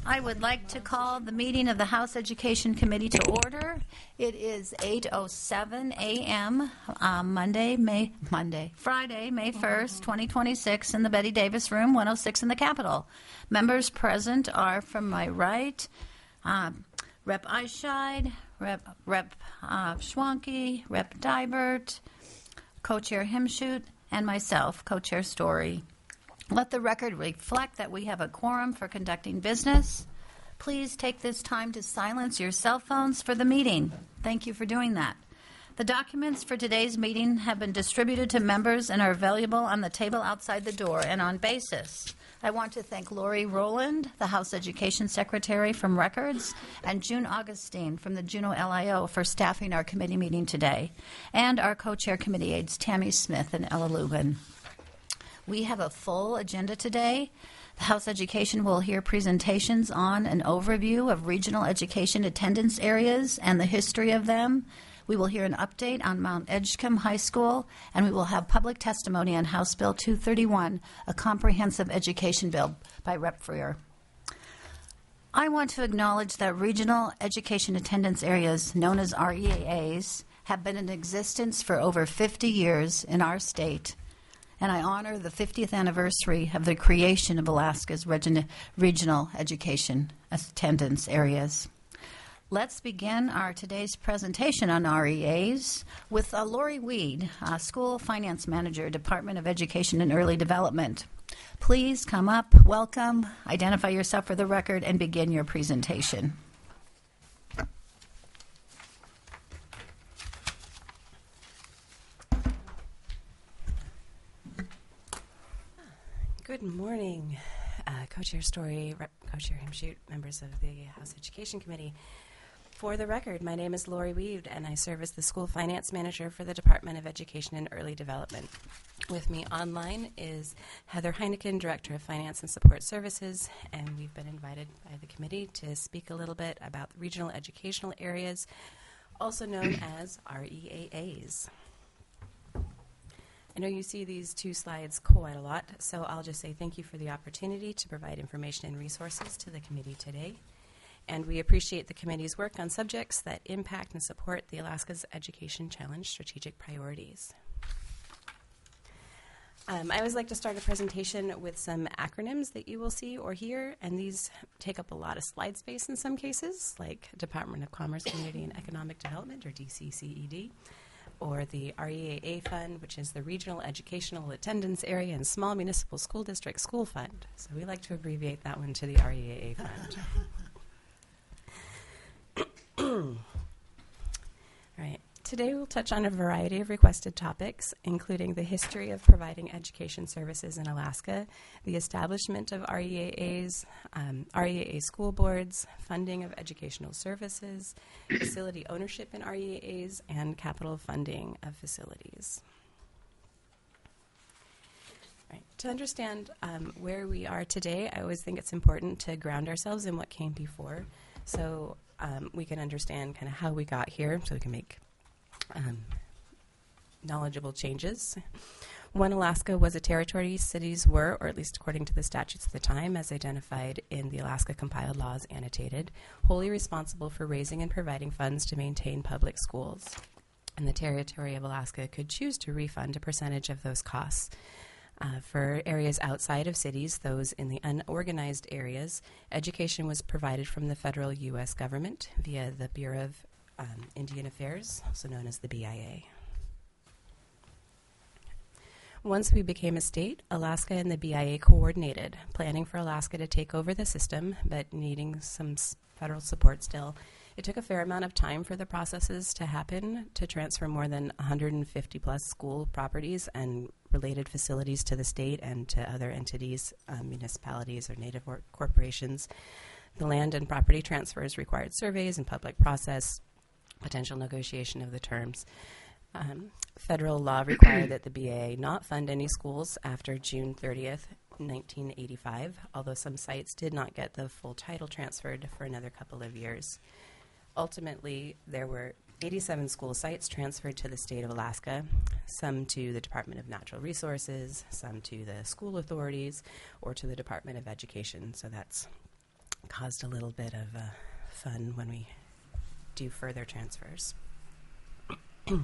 I would like to call the meeting of the House Education Committee to order. It is 8:07 a.m. Friday, May 1st, 2026, in the Betty Davis Room, 106 in the Capitol. Members present are, from my right, Rep. Eichscheid, Rep. Schwanke, Rep. Dybert, Co-Chair Himschoot, and myself, Co-Chair Story. Let the record reflect that we have a quorum for conducting business. Please take this time to silence your cell phones for the meeting. Thank you for doing that. The documents for today's meeting have been distributed to members and are available on the table outside the door and on basis. I want to thank Lori Rowland, the House Education Secretary from Records, and June Augustine from the Juneau LIO for staffing our committee meeting today, and our co-chair committee aides Tammy Smith and Ella Lubin. We have a full agenda today. The House Education will hear presentations on an overview of regional education attendance areas and the history of them. We will hear an update on Mount Edgecombe High School, and we will have public testimony on House Bill 231, a comprehensive education bill by Rep. Freer. I want to acknowledge that regional education attendance areas, known as REAAs, have been in existence for over 50 years in our state, and I honor the 50th anniversary of the creation of Alaska's regional education attendance areas. Let's begin our today's presentation on REAs with Lori Weed, School Finance Manager, Department of Education and Early Development. Please come up, welcome, identify yourself for the record, and begin your presentation. Good morning, Co-Chair Story, Co-Chair Himschoot, members of the House Education Committee. For the record, my name is Lori Weed, and I serve as the School Finance Manager for the Department of Education and Early Development. With me online is Heather Heineken, Director of Finance and Support Services, and we've been invited by the committee to speak a little bit about regional educational areas, also known as REAAs. I know you see these two slides quite a lot, so I'll just say thank you for the opportunity to provide information and resources to the committee today. And we appreciate the committee's work on subjects that impact and support the Alaska's Education Challenge strategic priorities. I always like to start a presentation with some acronyms that you will see or hear, and these take up a lot of slide space in some cases, like Department of Commerce, Community and Economic Development, or DCCED, or the REAA Fund, which is the Regional Educational Attendance Area and Small Municipal School District School Fund. So we like to abbreviate that one to the REAA Fund. All right. Today we'll touch on a variety of requested topics, including the history of providing education services in Alaska, the establishment of REAAs, REAA school boards, funding of educational services, facility ownership in REAAs, and capital funding of facilities. Right. To understand where we are today, I always think it's important to ground ourselves in what came before, so we can understand kind of how we got here, so we can make knowledgeable changes. When Alaska was a territory, cities were, or at least according to the statutes at the time, as identified in the Alaska Compiled Laws annotated, wholly responsible for raising and providing funds to maintain public schools. And the territory of Alaska could choose to refund a percentage of those costs. For areas outside of cities, those in the unorganized areas, education was provided from the federal U.S. government via the Bureau of Indian Affairs, also known as the BIA. Once we became a state, Alaska and the BIA coordinated, planning for Alaska to take over the system, but needing some federal support still. It took a fair amount of time for the processes to happen to transfer more than 150 plus school properties and related facilities to the state and to other entities, municipalities or native corporations. The land and property transfers required surveys and public process, potential negotiation of the terms. Federal law required that the BIA not fund any schools after June 30th, 1985, although some sites did not get the full title transferred for another couple of years. Ultimately, there were 87 school sites transferred to the state of Alaska, some to the Department of Natural Resources, some to the school authorities, or to the Department of Education. So that's caused a little bit of fun when we do further transfers. Thank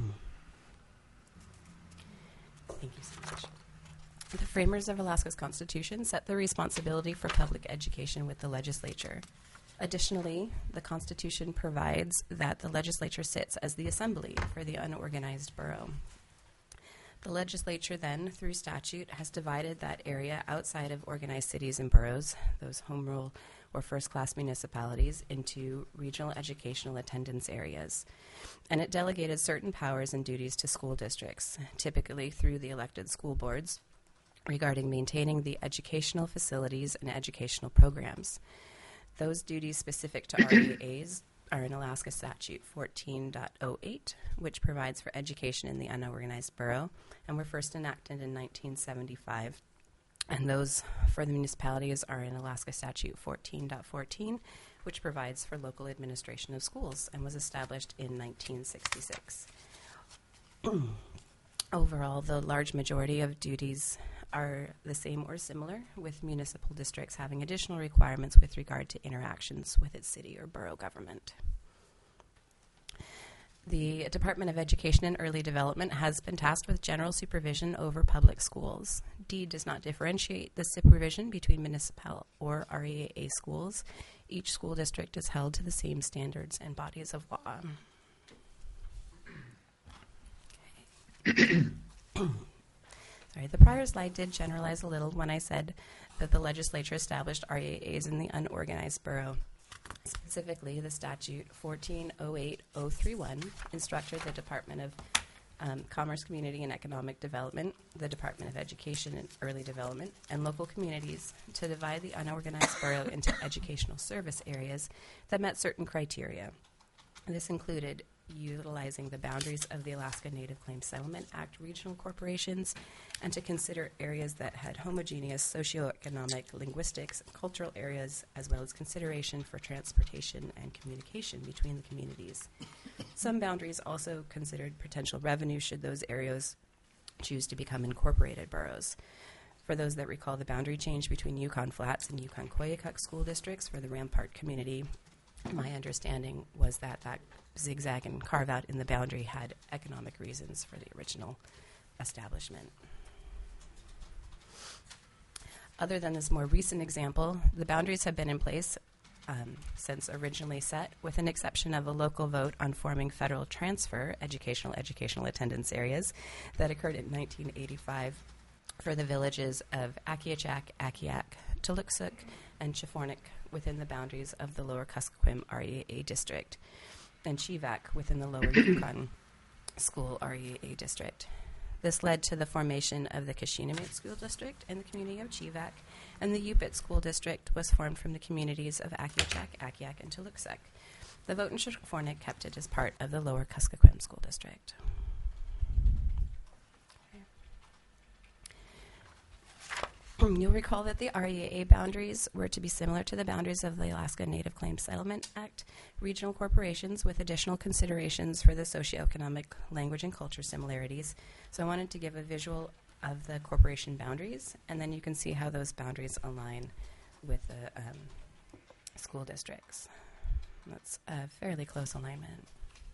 you so much. The framers of Alaska's Constitution set the responsibility for public education with the legislature. Additionally, the Constitution provides that the legislature sits as the assembly for the unorganized borough. The legislature then, through statute, has divided that area outside of organized cities and boroughs, those home rule or first-class municipalities, into regional educational attendance areas. And it delegated certain powers and duties to school districts, typically through the elected school boards, regarding maintaining the educational facilities and educational programs. Those duties specific to REAs are in Alaska Statute 14.08, which provides for education in the unorganized borough, and were first enacted in 1975. And those for the municipalities are in Alaska Statute 14.14, which provides for local administration of schools and was established in 1966. Overall, the large majority of duties are the same or similar, with municipal districts having additional requirements with regard to interactions with its city or borough government. The Department of Education and Early Development has been tasked with general supervision over public schools. DEED does not differentiate the supervision between municipal or REAA schools. Each school district is held to the same standards and bodies of law. Sorry, the prior slide did generalize a little when I said that the legislature established REAAs in the unorganized borough. Specifically, the statute 14.08.031 instructed the Department of Commerce, Community, and Economic Development, the Department of Education and Early Development, and local communities to divide the unorganized borough into educational service areas that met certain criteria. This included utilizing the boundaries of the Alaska Native Claims Settlement Act regional corporations, and to consider areas that had homogeneous socioeconomic, linguistics, and cultural areas, as well as consideration for transportation and communication between the communities. Some boundaries also considered potential revenue should those areas choose to become incorporated boroughs. For those that recall the boundary change between Yukon Flats and Yukon-Koyukuk school districts for the Rampart community, my understanding was that that zigzag and carve out in the boundary had economic reasons for the original establishment. Other than this more recent example, the boundaries have been in place since originally set, with an exception of a local vote on forming federal transfer educational attendance areas that occurred in 1985 for the villages of Akiachak, Akiak, Tuluksuk, and Chifornik within the boundaries of the Lower Kuskokwim REAA district, and Chivak within the Lower Yukon School REAA district. This led to the formation of the Kashinamit School District in the community of Chivak, and the Yupit School District was formed from the communities of Akiachak, Akiak, and Tuluksuk. The vote in Chifornik kept it as part of the Lower Kuskokwim School District. You'll recall that the REAA boundaries were to be similar to the boundaries of the Alaska Native Claims Settlement Act, regional corporations with additional considerations for the socioeconomic, language, and culture similarities. So I wanted to give a visual of the corporation boundaries, and then you can see how those boundaries align with the school districts. That's a fairly close alignment.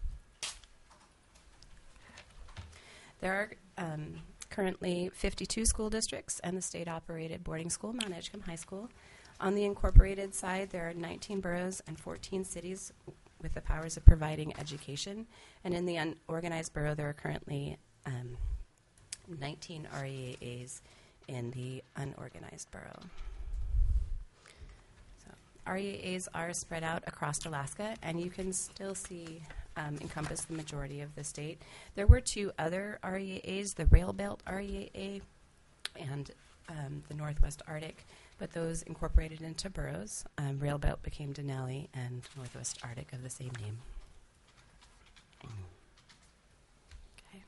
There are currently 52 school districts and the state-operated boarding school, Mount Edgecombe High School. On the incorporated side, there are 19 boroughs and 14 cities with the powers of providing education. And in the unorganized borough, there are currently 19 REAAs in the unorganized borough. So REAAs are spread out across Alaska, and you can still see encompass the majority of the state. There were two other REAAs, the Rail Belt REAA and the Northwest Arctic, but those incorporated into boroughs. Rail Belt became Denali, and Northwest Arctic of the same name. Okay.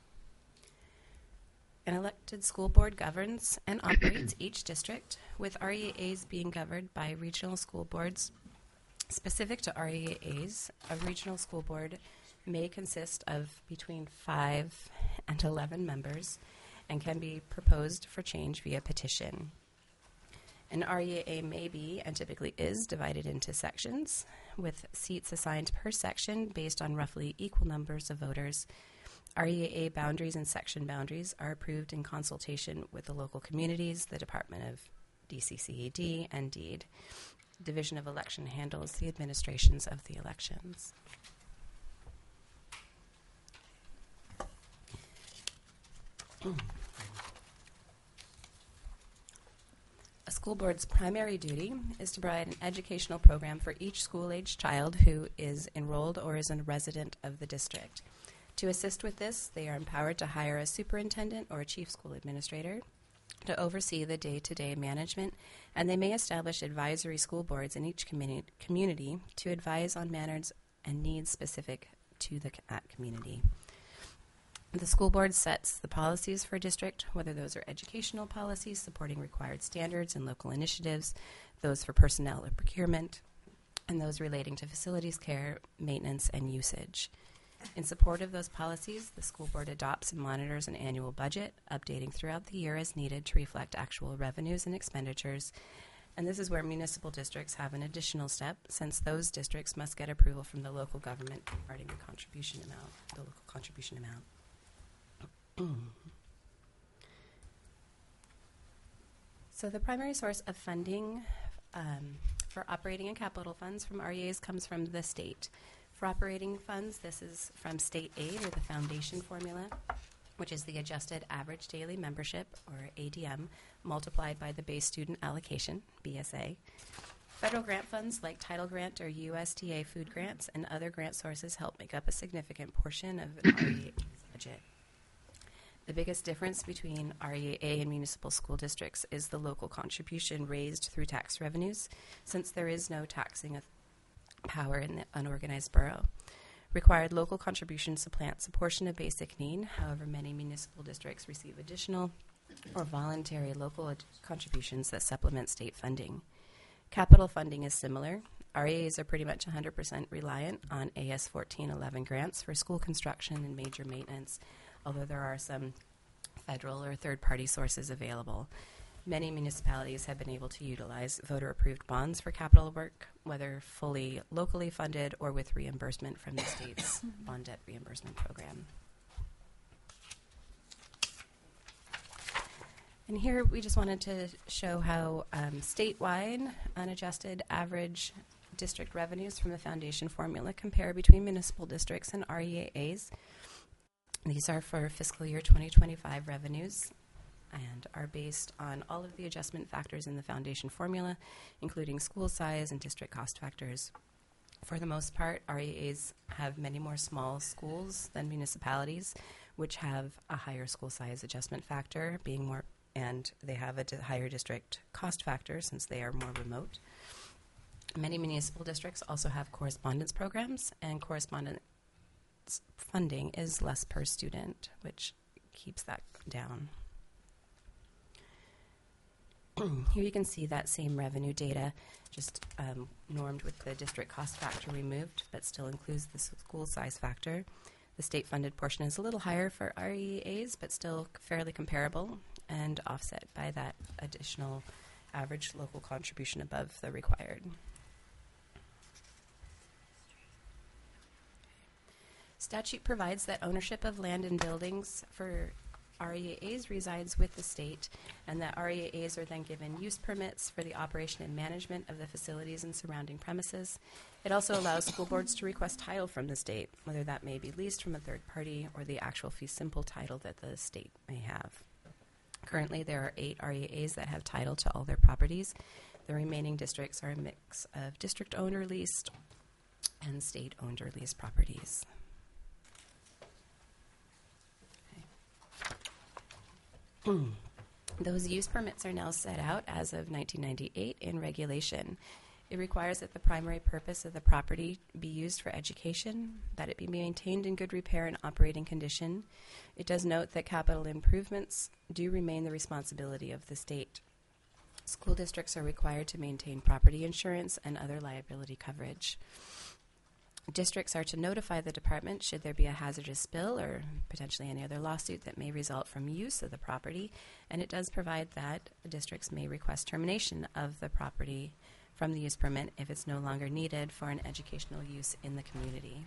An elected school board governs and operates each district, with REAAs being governed by regional school boards. Specific to REAAs, a regional school board may consist of between 5 and 11 members and can be proposed for change via petition. An REAA may be, and typically is, divided into sections, with seats assigned per section based on roughly equal numbers of voters. REAA boundaries and section boundaries are approved in consultation with the local communities, the Department of DCCAD, and DEED. Division of Election handles the administrations of the elections. A school board's primary duty is to provide an educational program for each school-aged child who is enrolled or is a resident of the district. To assist with this, they are empowered to hire a superintendent or a chief school administrator to oversee the day-to-day management, and they may establish advisory school boards in each community to advise on matters and needs specific to that community. The school board sets the policies for a district, whether those are educational policies supporting required standards and local initiatives, those for personnel or procurement, and those relating to facilities care, maintenance, and usage. In support of those policies, the school board adopts and monitors an annual budget, updating throughout the year as needed to reflect actual revenues and expenditures. And this is where municipal districts have an additional step, since those districts must get approval from the local government regarding the local contribution amount. So the primary source of funding for operating and capital funds from REAs comes from the state. For operating funds, this is from state aid, or the foundation formula, which is the adjusted average daily membership, or ADM, multiplied by the base student allocation, BSA. Federal grant funds like Title Grant or USDA food grants and other grant sources help make up a significant portion of an REA's budget. The biggest difference between REAA and municipal school districts is the local contribution raised through tax revenues, since there is no taxing power in the unorganized borough. Required local contribution supplants a portion of basic need. However, many municipal districts receive additional or voluntary local contributions that supplement state funding. Capital funding is similar. REAs are pretty much 100% reliant on AS 1411 grants for school construction and major maintenance, although there are some federal or third-party sources available. Many municipalities have been able to utilize voter-approved bonds for capital work, whether fully locally funded or with reimbursement from the state's bond debt reimbursement program. And here we just wanted to show how statewide unadjusted average district revenues from the foundation formula compare between municipal districts and REAAs. These are for fiscal year 2025 revenues and are based on all of the adjustment factors in the foundation formula, including school size and district cost factors. For the most part, REAs have many more small schools than municipalities, which have a higher school size adjustment factor, being more, and they have a higher district cost factor since they are more remote. Many municipal districts also have correspondence programs, and correspondence funding is less per student, which keeps that down. Here you can see that same revenue data, just normed with the district cost factor removed, but still includes the school size factor. The state-funded portion is a little higher for REAs, but still fairly comparable and offset by that additional average local contribution above the required. Statute provides that ownership of land and buildings for REAs resides with the state, and that REAs are then given use permits for the operation and management of the facilities and surrounding premises. It also allows school boards to request title from the state, whether that may be leased from a third party or the actual fee simple title that the state may have. Currently, there are 8 REAs that have title to all their properties. The remaining districts are a mix of district-owned or leased and state-owned or leased properties. Those use permits are now set out as of 1998 in regulation. It requires that the primary purpose of the property be used for education, that it be maintained in good repair and operating condition. It does note that capital improvements do remain the responsibility of the state. School districts are required to maintain property insurance and other liability coverage. Districts are to notify the department should there be a hazardous spill or potentially any other lawsuit that may result from use of the property, and it does provide that districts may request termination of the property from the use permit if it's no longer needed for an educational use in the community.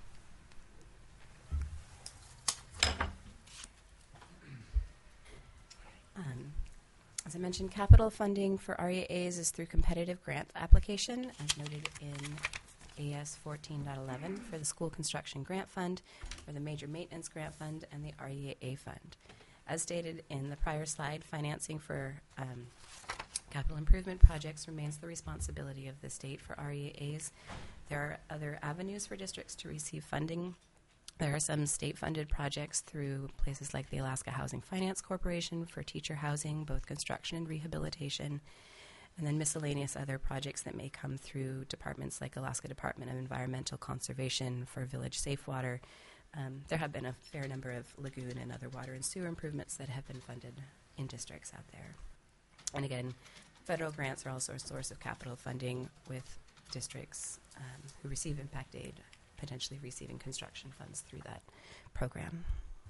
As I mentioned, capital funding for REAs is through competitive grant application, as noted in AS 14.11 for the School Construction Grant Fund, for the Major Maintenance Grant Fund, and the REA Fund. As stated in the prior slide, financing for capital improvement projects remains the responsibility of the state for REAs. There are other avenues for districts to receive funding. There are some state-funded projects through places like the Alaska Housing Finance Corporation for teacher housing, both construction and rehabilitation, and then miscellaneous other projects that may come through departments like Alaska Department of Environmental Conservation for village safe water. There have been a fair number of lagoon and other water and sewer improvements that have been funded in districts out there. And again, federal grants are also a source of capital funding, with districts who receive impact aid potentially receiving construction funds through that program.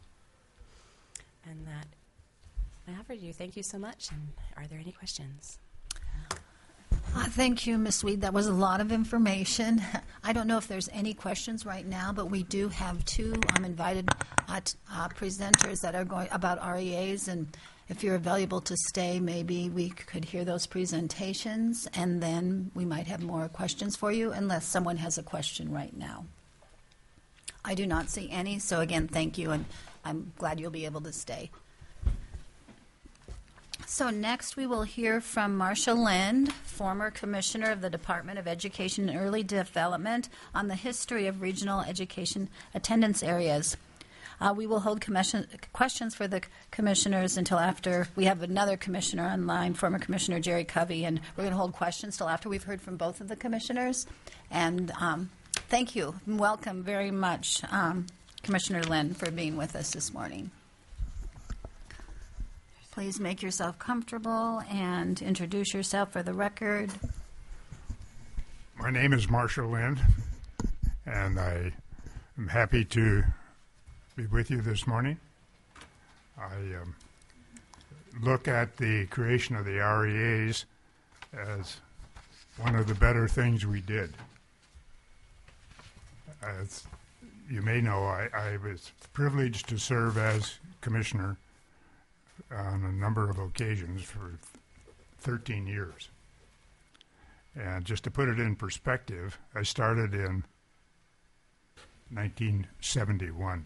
And that I have for you. Thank you so much. And are there any questions? Thank you, Ms. Weed. That was a lot of information. I don't know if there's any questions right now, but we do have two invited presenters that are going about REAs, and if you're available to stay, maybe we could hear those presentations, and then we might have more questions for you, unless someone has a question right now. I do not see any, so again, thank you, and I'm glad you'll be able to stay. So next we will hear from Marcia Lind, former Commissioner of the Department of Education and Early Development, on the history of regional education attendance areas. We will hold questions for the commissioners until after we have another commissioner online, former Commissioner Jerry Covey, and we're going to hold questions till after we've heard from both of the commissioners. And thank you. Welcome very much, Commissioner Lind, for being with us this morning. Please make yourself comfortable and introduce yourself for the record. My name is Marshall Lind, and I am happy to be with you this morning. I look at the creation of the REAs as one of the better things we did. As you may know, I was privileged to serve as commissioner on a number of occasions for 13 years. And just to put it in perspective, I started in 1971.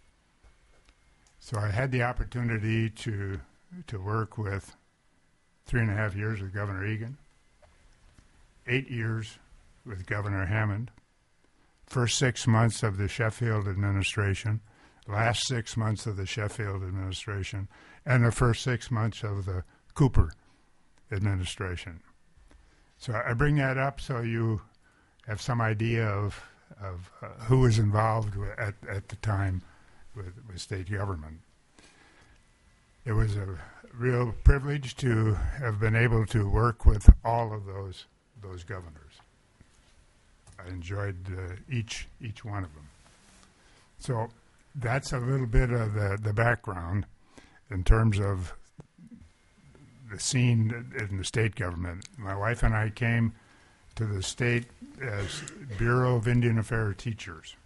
So I had the opportunity to work with 3.5 years with Governor Egan, 8 years with Governor Hammond, first 6 months of the Sheffield administration, last 6 months of the Sheffield administration, and the first 6 months of the Cooper administration. So I bring that up so you have some idea of who was involved at the time with state government. It was a real privilege to have been able to work with all of those governors. I enjoyed each one of them. So that's a little bit of the background in terms of the scene in the state government. My wife and I came to the state as Bureau of Indian Affairs teachers.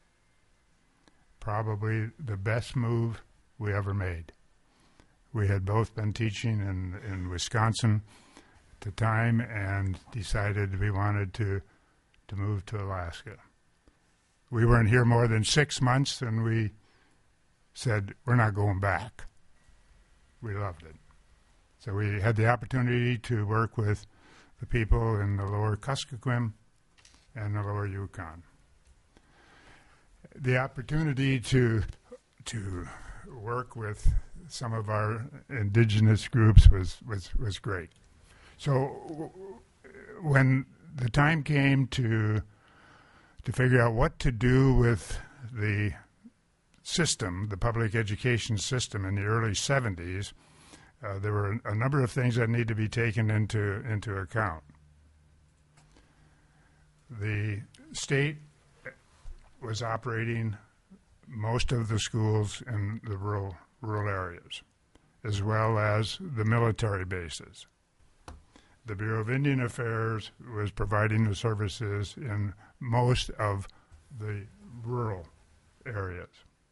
Probably the best move we ever made. We had both been teaching in Wisconsin at the time and decided we wanted to move to Alaska. We weren't here more than 6 months, and we said, we're not going back. We loved it. So we had the opportunity to work with the people in the lower Kuskokwim and the lower Yukon. The opportunity to work with some of our indigenous groups was great. So when the time came to figure out what to do with the system, the public education system in the early 70s, there were a number of things that need to be taken into account. The state was operating most of the schools in the rural areas, as well as the military bases. The Bureau of Indian Affairs was providing the services in most of the rural areas.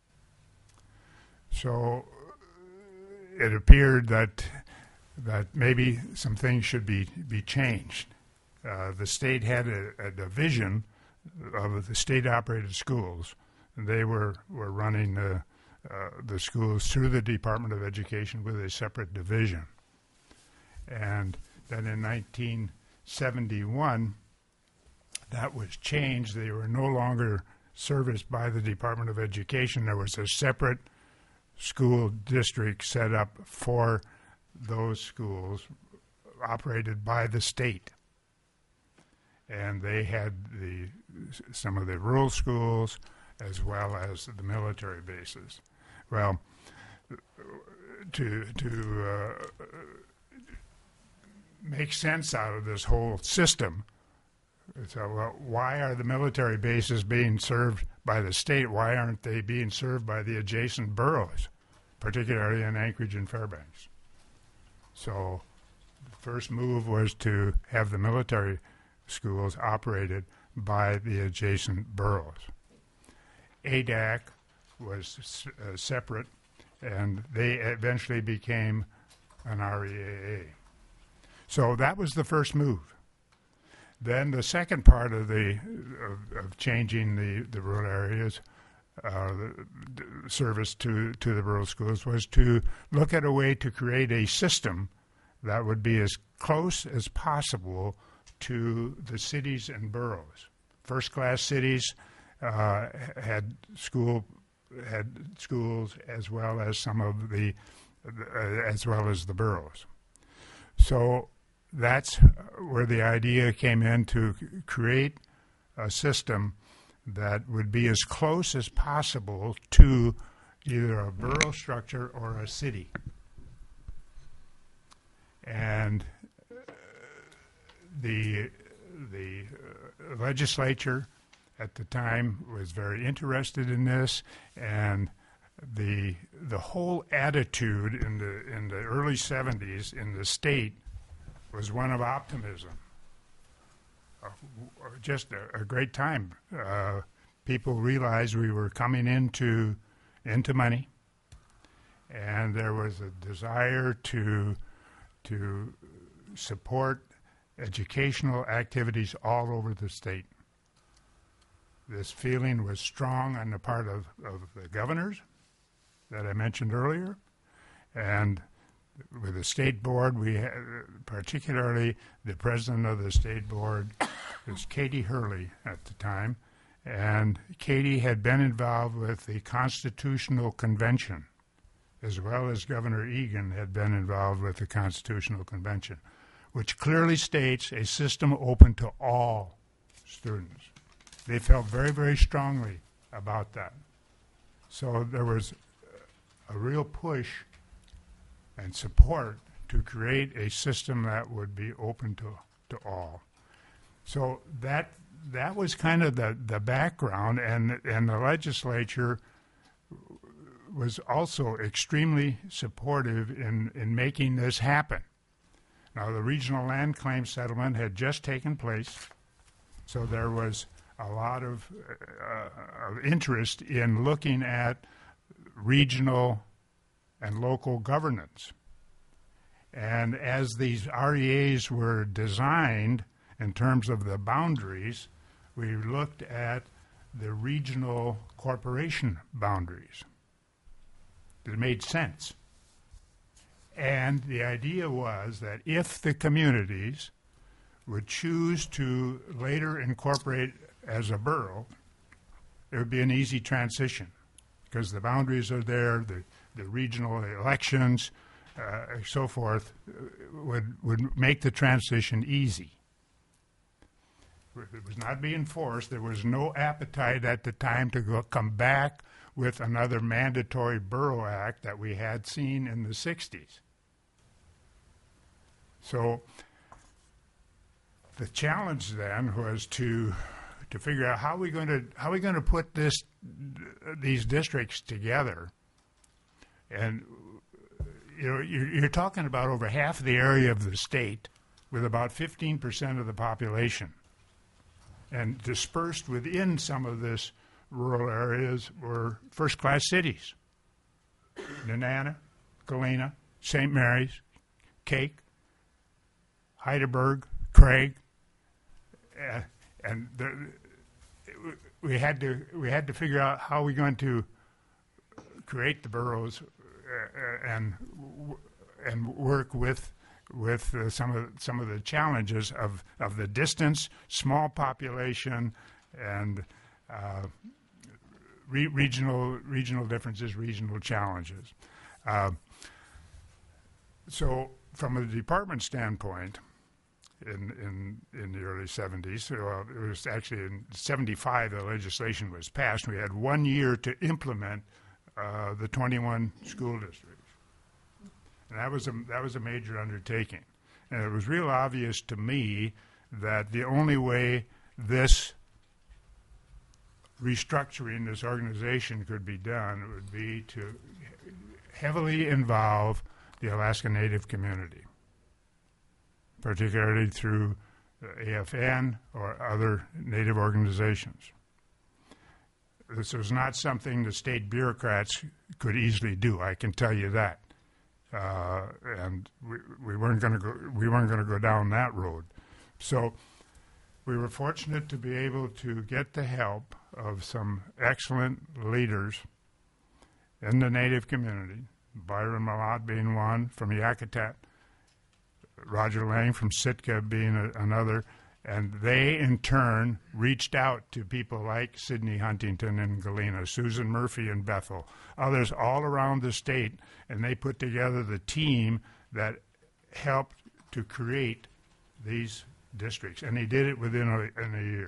So it appeared that maybe some things should be changed. The state had a division of the state-operated schools. They were running the schools through the Department of Education with a separate division. And then in 1971, that was changed. They were no longer serviced by the Department of Education. There was a separate school district set up for those schools operated by the state. And they had some of the rural schools as well as the military bases. Well, to make sense out of this whole system, so well, why are the military bases being served by the state? Why aren't they being served by the adjacent boroughs, particularly in Anchorage and Fairbanks? So the first move was to have the military schools operated by the adjacent boroughs. ADAC was separate, and they eventually became an REAA. So that was the first move. Then the second part of changing the rural areas, the service to the rural schools, was to look at a way to create a system that would be as close as possible to the cities and boroughs. First-class cities had schools as well as some of as well as the boroughs. So that's where the idea came in, to create a system that would be as close as possible to either a borough structure or a city. And the legislature at the time was very interested in this, and the whole attitude in the early 70s in the state was one of optimism. Just a great time. People realized we were coming into money, and there was a desire to support educational activities all over the state. This feeling was strong on the part of the governors that I mentioned earlier, and with the state board, we had, particularly the president of the state board was Katie Hurley at the time, and Katie had been involved with the Constitutional Convention, as well as Governor Egan had been involved with the Constitutional Convention, which clearly states a system open to all students. They felt very, very strongly about that. So there was a real push and support to create a system that would be open to all. So that was kind of the background, and the legislature was also extremely supportive in making this happen. Now, the regional land claim settlement had just taken place, so there was a lot of interest in looking at regional and local governance. And as these REAs were designed in terms of the boundaries, we looked at the regional corporation boundaries. It made sense. And the idea was that if the communities would choose to later incorporate as a borough, it would be an easy transition because the boundaries are there, the regional elections, so forth, would make the transition easy. It was not being forced. There was no appetite at the time to come back with another mandatory borough act that we had seen in the 60s. So the challenge then was to to figure out how we going to put these districts together. And you're talking about over half the area of the state with about 15% of the population. And dispersed within some of this rural areas were first-class cities. Nenana, Galena, St. Mary's, Cake, Heidelberg, Craig, and we had to figure out how we're going to create the boroughs and work with some of the challenges of the distance, small population, and regional differences, regional challenges. So, from a department standpoint, in the early 70s, it was actually in 75 the legislation was passed. We had 1 year to implement the 21 school districts, and that was a major undertaking. And it was real obvious to me that the only way this restructuring this organization could be done would be to heavily involve the Alaska Native community, particularly through the AFN or other Native organizations. This was not something the state bureaucrats could easily do. I can tell you that, and we weren't going to go down that road. So we were fortunate to be able to get the help of some excellent leaders in the Native community, Byron Malott being one from Yakutat, Roger Lang from Sitka being another, and they in turn reached out to people like Sidney Huntington in Galena, Susan Murphy in Bethel, others all around the state, and they put together the team that helped to create these districts, and they did it within a year.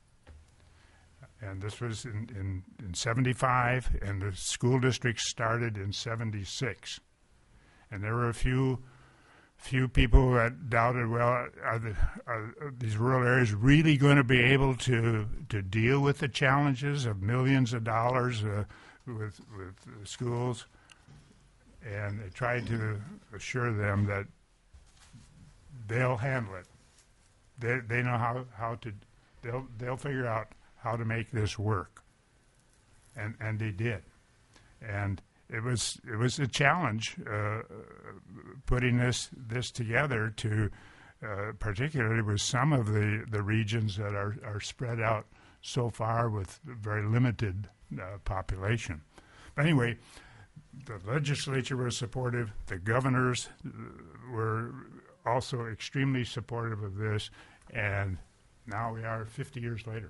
And this was in 75, and the school districts started in 76. And there were a few people that doubted, well, are these rural areas really going to be able to deal with the challenges of millions of dollars with schools? And they tried to assure them that they'll handle it. They know how to. They'll figure out how to make this work, and they did. And it was a challenge putting this together to particularly with some of the regions that are spread out so far with very limited population. But anyway, the legislature was supportive. The governors were also extremely supportive of this, and now we are 50 years later.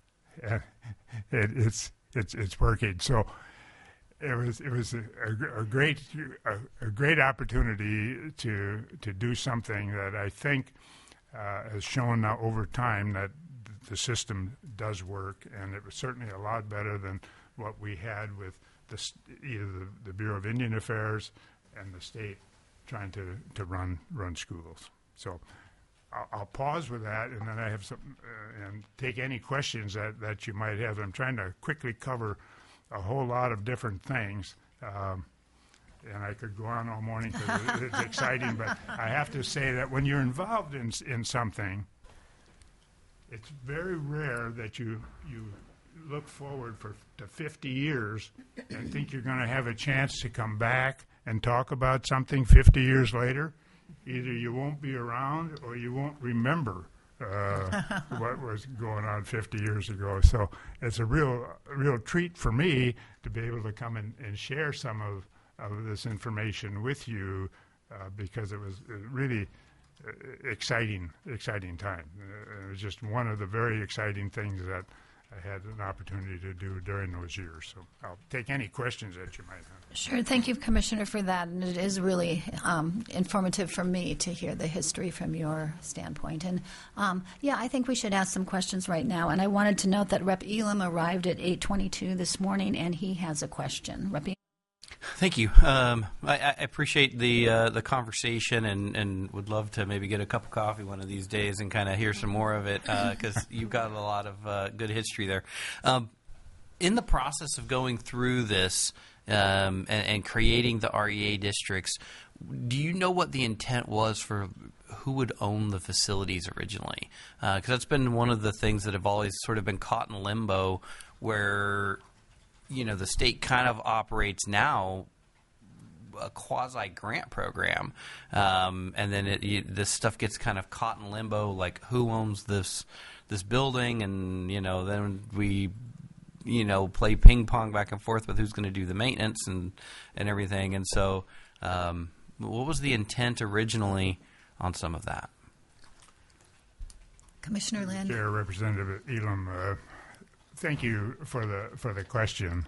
It's working. So it was a great opportunity to do something that I think has shown now over time that the system does work, and it was certainly a lot better than what we had with either the Bureau of Indian Affairs and the state trying to run schools. So I'll pause with that, and then I have some and take any questions that you might have. I'm trying to quickly cover a whole lot of different things, and I could go on all morning because it's exciting. But I have to say that when you're involved in something, it's very rare that you look forward to 50 years and think you're going to have a chance to come back and talk about something 50 years later. Either you won't be around or you won't remember what was going on 50 years ago. So it's a real treat for me to be able to come and share some of this information with you because it was really exciting time. It was just one of the very exciting things that I had an opportunity to do during those years. So I'll take any questions that you might have. Sure. Thank you, Commissioner, for that. And it is really informative for me to hear the history from your standpoint. And, I think we should ask some questions right now. And I wanted to note that Rep. Elam arrived at 8:22 this morning, and he has a question. Rep. Elam? Thank you. I appreciate the conversation and would love to maybe get a cup of coffee one of these days and kind of hear some more of it because you've got a lot of good history there. In the process of going through this and creating the REA districts, do you know what the intent was for who would own the facilities originally? Because that's been one of the things that have always sort of been caught in limbo where the state kind of operates now a quasi-grant program, and then this stuff gets kind of caught in limbo, like who owns this building, and then we play ping pong back and forth with who's going to do the maintenance and everything. And so, what was the intent originally on some of that? Commissioner Lind. Chair, Representative Elam, thank you for the question.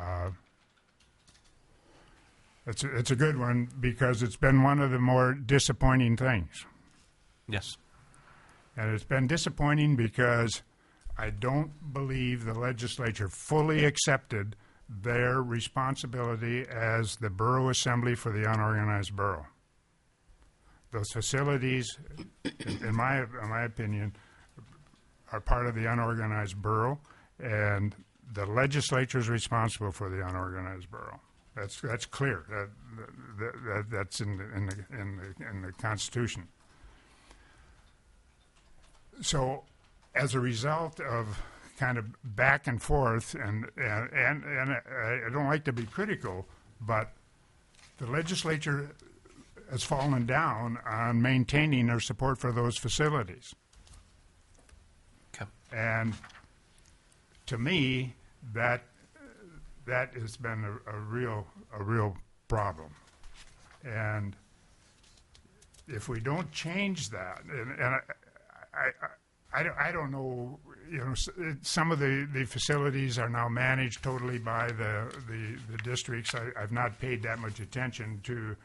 It's a good one because it's been one of the more disappointing things. Yes. And it's been disappointing because I don't believe the legislature fully accepted their responsibility as the borough assembly for the unorganized borough. Those facilities, in my opinion, are part of the unorganized borough, and the legislature is responsible for the unorganized borough. That's clear. That's in the Constitution. So, as a result of kind of back and forth, and I don't like to be critical, but the legislature has fallen down on maintaining their support for those facilities. Okay. And to me, that has been a real problem. And if we don't change that, and I don't know, some of the facilities are now managed totally by the districts. I've not paid that much attention to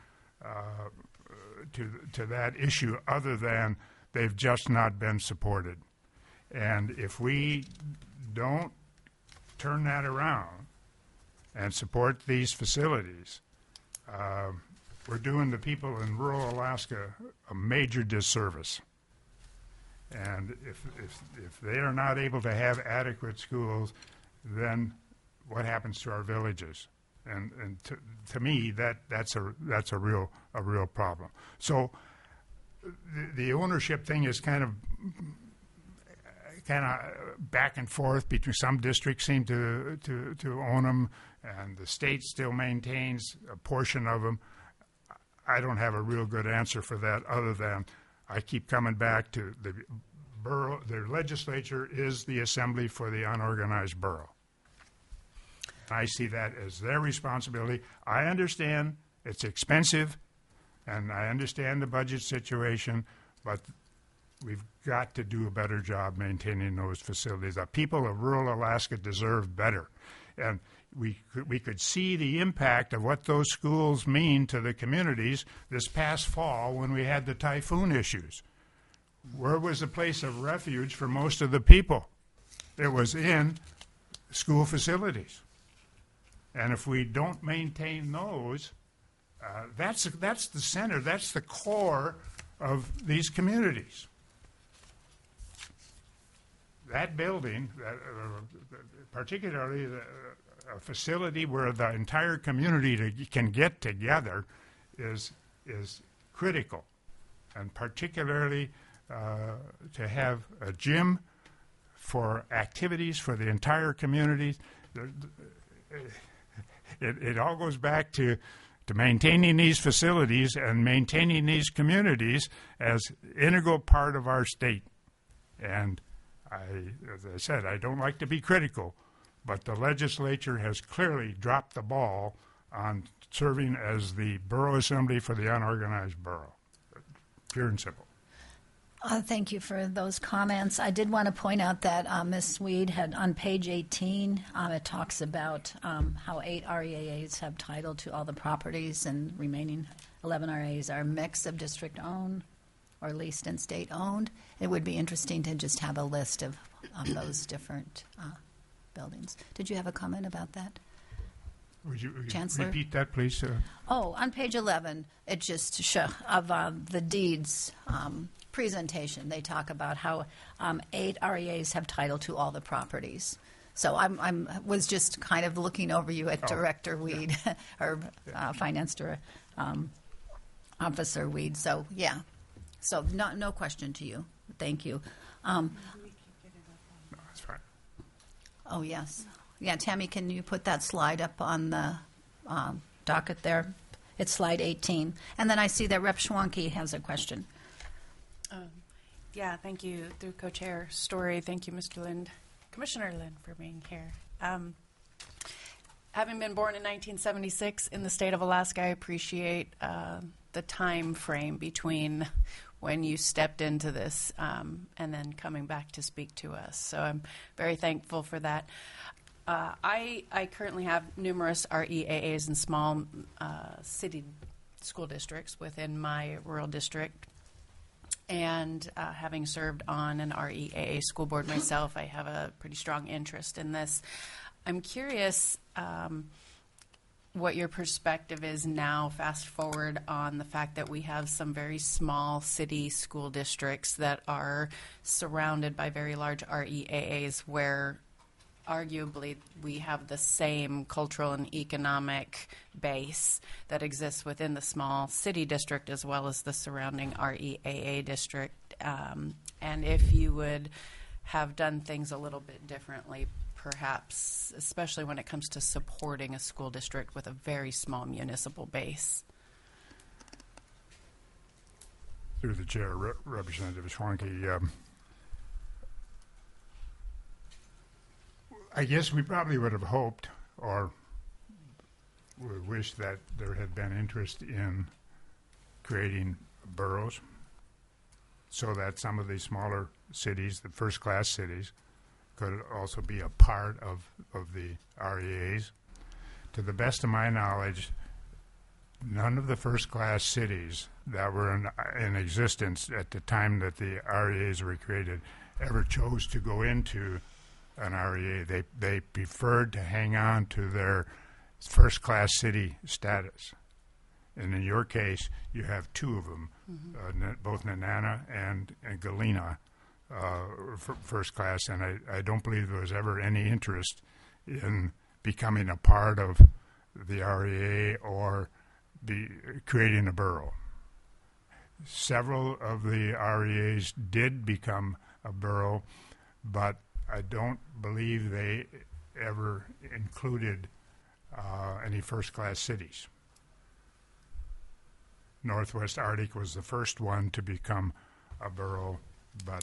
that issue, other than they've just not been supported. And if we don't turn that around and support these facilities, we're doing the people in rural Alaska a major disservice. And if they are not able to have adequate schools, then what happens to our villages? And to me, that's a real problem. So the ownership thing is kind of back and forth between some districts seem to own them, and the state still maintains a portion of them. I don't have a real good answer for that, other than I keep coming back to the borough. The legislature is the assembly for the unorganized borough. I see that as their responsibility. I understand it's expensive, and I understand the budget situation, but we've got to do a better job maintaining those facilities. The people of rural Alaska deserve better. And we could see the impact of what those schools mean to the communities this past fall when we had the typhoon issues. Where was the place of refuge for most of the people? It was in school facilities. And if we don't maintain those, that's the center, that's the core of these communities. That building, particularly a facility where the entire community can get together, is critical, and particularly to have a gym for activities for the entire community. It all goes back to maintaining these facilities and maintaining these communities as integral part of our state. And as I said, I don't like to be critical, but the legislature has clearly dropped the ball on serving as the borough assembly for the unorganized borough. Pure and simple. Thank you for those comments. I did want to point out that Ms. Swede had on page 18, it talks about how 8 REAs have title to all the properties, and remaining 11 REAs are a mix of district-owned or leased and state-owned. It would be interesting to just have a list of those different buildings. Did you have a comment about that? Would you Chancellor? repeat that, please? Oh, on page 11, it just of the deeds presentation. They talk about how 8 REAs have title to all the properties. So I'm was just kind of looking over you at Director Weed or Finance Officer Weed. So yeah, so no question to you. Thank you. No, that's fine. Oh yes, yeah. Tammy, can you put that slide up on the docket there? It's slide 18, and then I see that Rep. Schwanke has a question. Yeah, thank you, through Co-Chair Story. Thank you, Mr. Lind, Commissioner Lind, for being here. Having been born in 1976 in the state of Alaska, I appreciate the time frame between when you stepped into this and then coming back to speak to us. So I'm very thankful for that. I currently have numerous REAAs in small city school districts within my rural district. And having served on an REAA school board myself, I have a pretty strong interest in this. I'm curious what your perspective is now, fast forward, on the fact that we have some very small city school districts that are surrounded by very large REAAs where arguably we have the same cultural and economic base that exists within the small city district as well as the surrounding REAA district. And if you would have done things a little bit differently, perhaps, especially when it comes to supporting a school district with a very small municipal base. Through the chair, Representative Schwanke, I guess we probably would have hoped or would wish that there had been interest in creating boroughs so that some of these smaller cities, the first-class cities, could also be a part of the REAs. To the best of my knowledge, none of the first-class cities that were in existence at the time that the REAs were created ever chose to go into an REA. They preferred to hang on to their first-class city status. And in your case, you have 2 of them, both Nenana and Galena, first class, and I don't believe there was ever any interest in becoming a part of the REA or creating a borough. Several of the REAs did become a borough, but I don't believe they ever included any first-class cities. Northwest Arctic was the first one to become a borough, but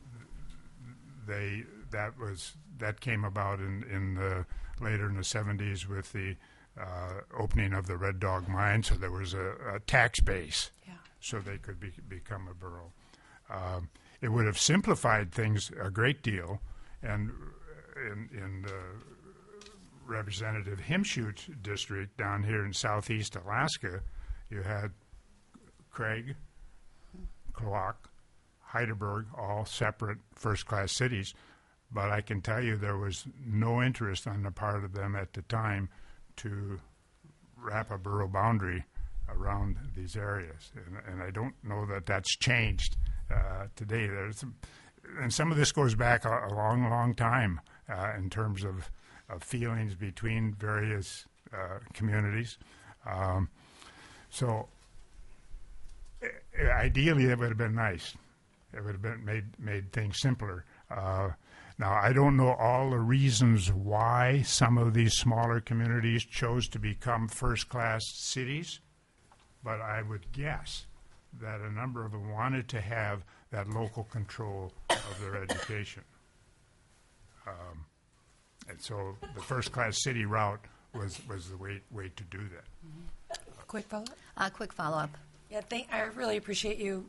that came about in the later in the 70s with the opening of the Red Dog mine, so there was a tax base, so they could become a borough. It would have simplified things a great deal, and in the Representative Himschutz's district down here in southeast Alaska, you had Craig, Kloak, Heidelberg, all separate first-class cities, but I can tell you there was no interest on the part of them at the time to wrap a borough boundary around these areas, and I don't know that that's changed today. And some of this goes back a long, long time in terms of feelings between various communities. So ideally, it would have been nice. It would have been made things simpler. Now, I don't know all the reasons why some of these smaller communities chose to become first-class cities, but I would guess that a number of them wanted to have that local control of their education. And so the first-class city route was the way to do that. Quick follow-up? Quick follow-up. Yeah, I really appreciate you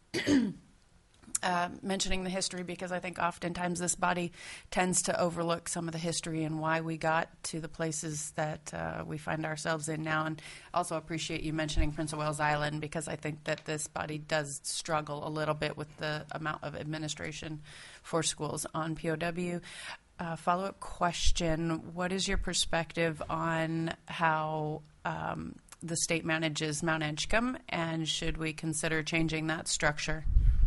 mentioning the history, because I think oftentimes this body tends to overlook some of the history and why we got to the places that we find ourselves in now. And also appreciate you mentioning Prince of Wales Island, because I think that this body does struggle a little bit with the amount of administration for schools on POW. follow-up question. What is your perspective on how the state manages Mount Edgecombe, and should we consider changing that structure?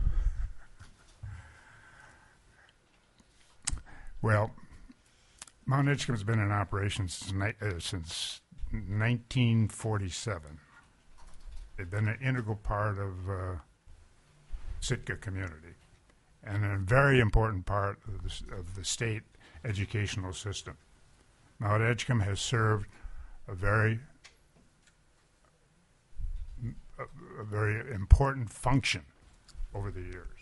Well, Mount Edgecombe has been in operation since 1947. They've been an integral part of Sitka community and a very important part of the state educational system. Mount Edgecombe has served a very important function over the years.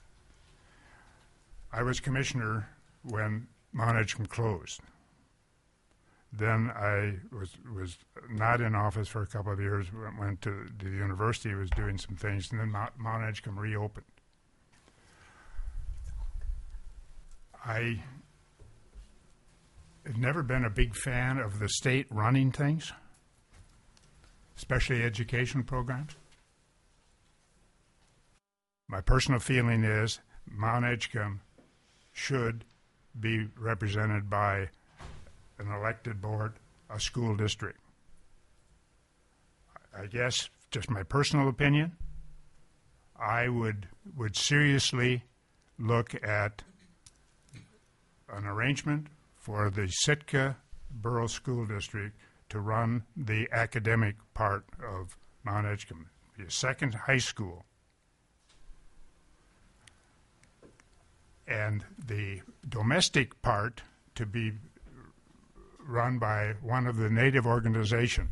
I was commissioner when Mount Edgecombe closed. Then I was not in office for a couple of years, went to the university, was doing some things, and then Mount Edgecombe reopened. I have never been a big fan of the state running things, especially education programs. My personal feeling is Mount Edgecombe should be represented by an elected board, a school district. I guess, just my personal opinion, I would seriously look at an arrangement for the Sitka Borough School District to run the academic part of Mount Edgecombe, be a second high school. And the domestic part to be run by one of the native organizations,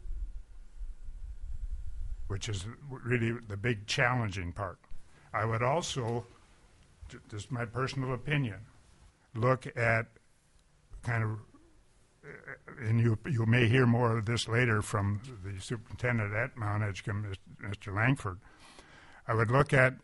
which is really the big challenging part. I would also, just my personal opinion, look at kind of, and you may hear more of this later from the superintendent at Mount Edgecombe, Mr. Langford. I would look at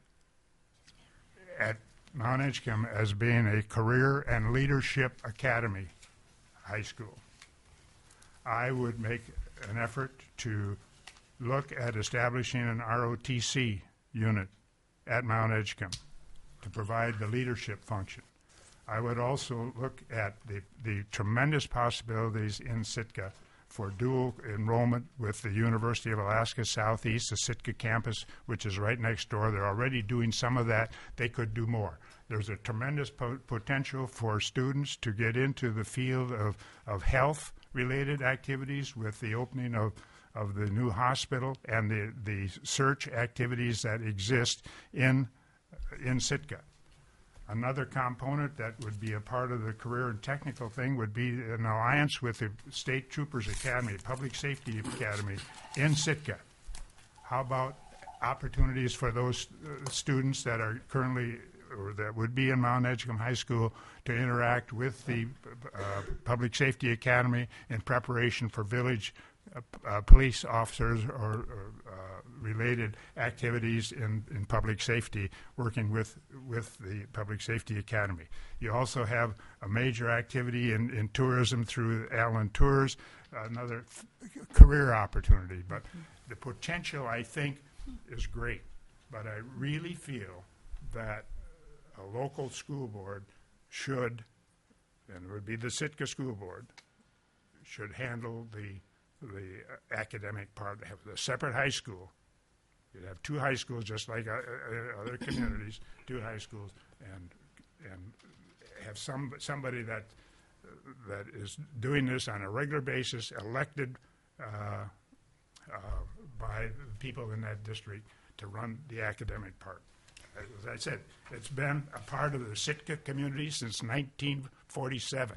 Mount Edgecombe as being a career and leadership academy high school. I would make an effort to look at establishing an ROTC unit at Mount Edgecombe to provide the leadership function. I would also look at the tremendous possibilities in Sitka for dual enrollment with the University of Alaska Southeast, the Sitka campus, which is right next door. They're already doing some of that. They could do more. There's a tremendous potential for students to get into the field of health-related activities with the opening of the new hospital and the search activities that exist in Sitka. Another component that would be a part of the career and technical thing would be an alliance with the State Troopers Academy, Public Safety Academy in Sitka. How about opportunities for those students that are currently or that would be in Mount Edgecombe High School to interact with the Public Safety Academy in preparation for village police officers or related activities in public safety, working with the Public Safety Academy. You also have a major activity in tourism through Allen Tours, another career opportunity. But the potential, I think, is great. But I really feel that a local school board should, and it would be the Sitka School Board, should handle the academic part. Have a separate high school. You'd have two high schools, just like other communities, two high schools, and have somebody that is doing this on a regular basis, elected by people in that district to run the academic part. As I said, it's been a part of the Sitka community since 1947.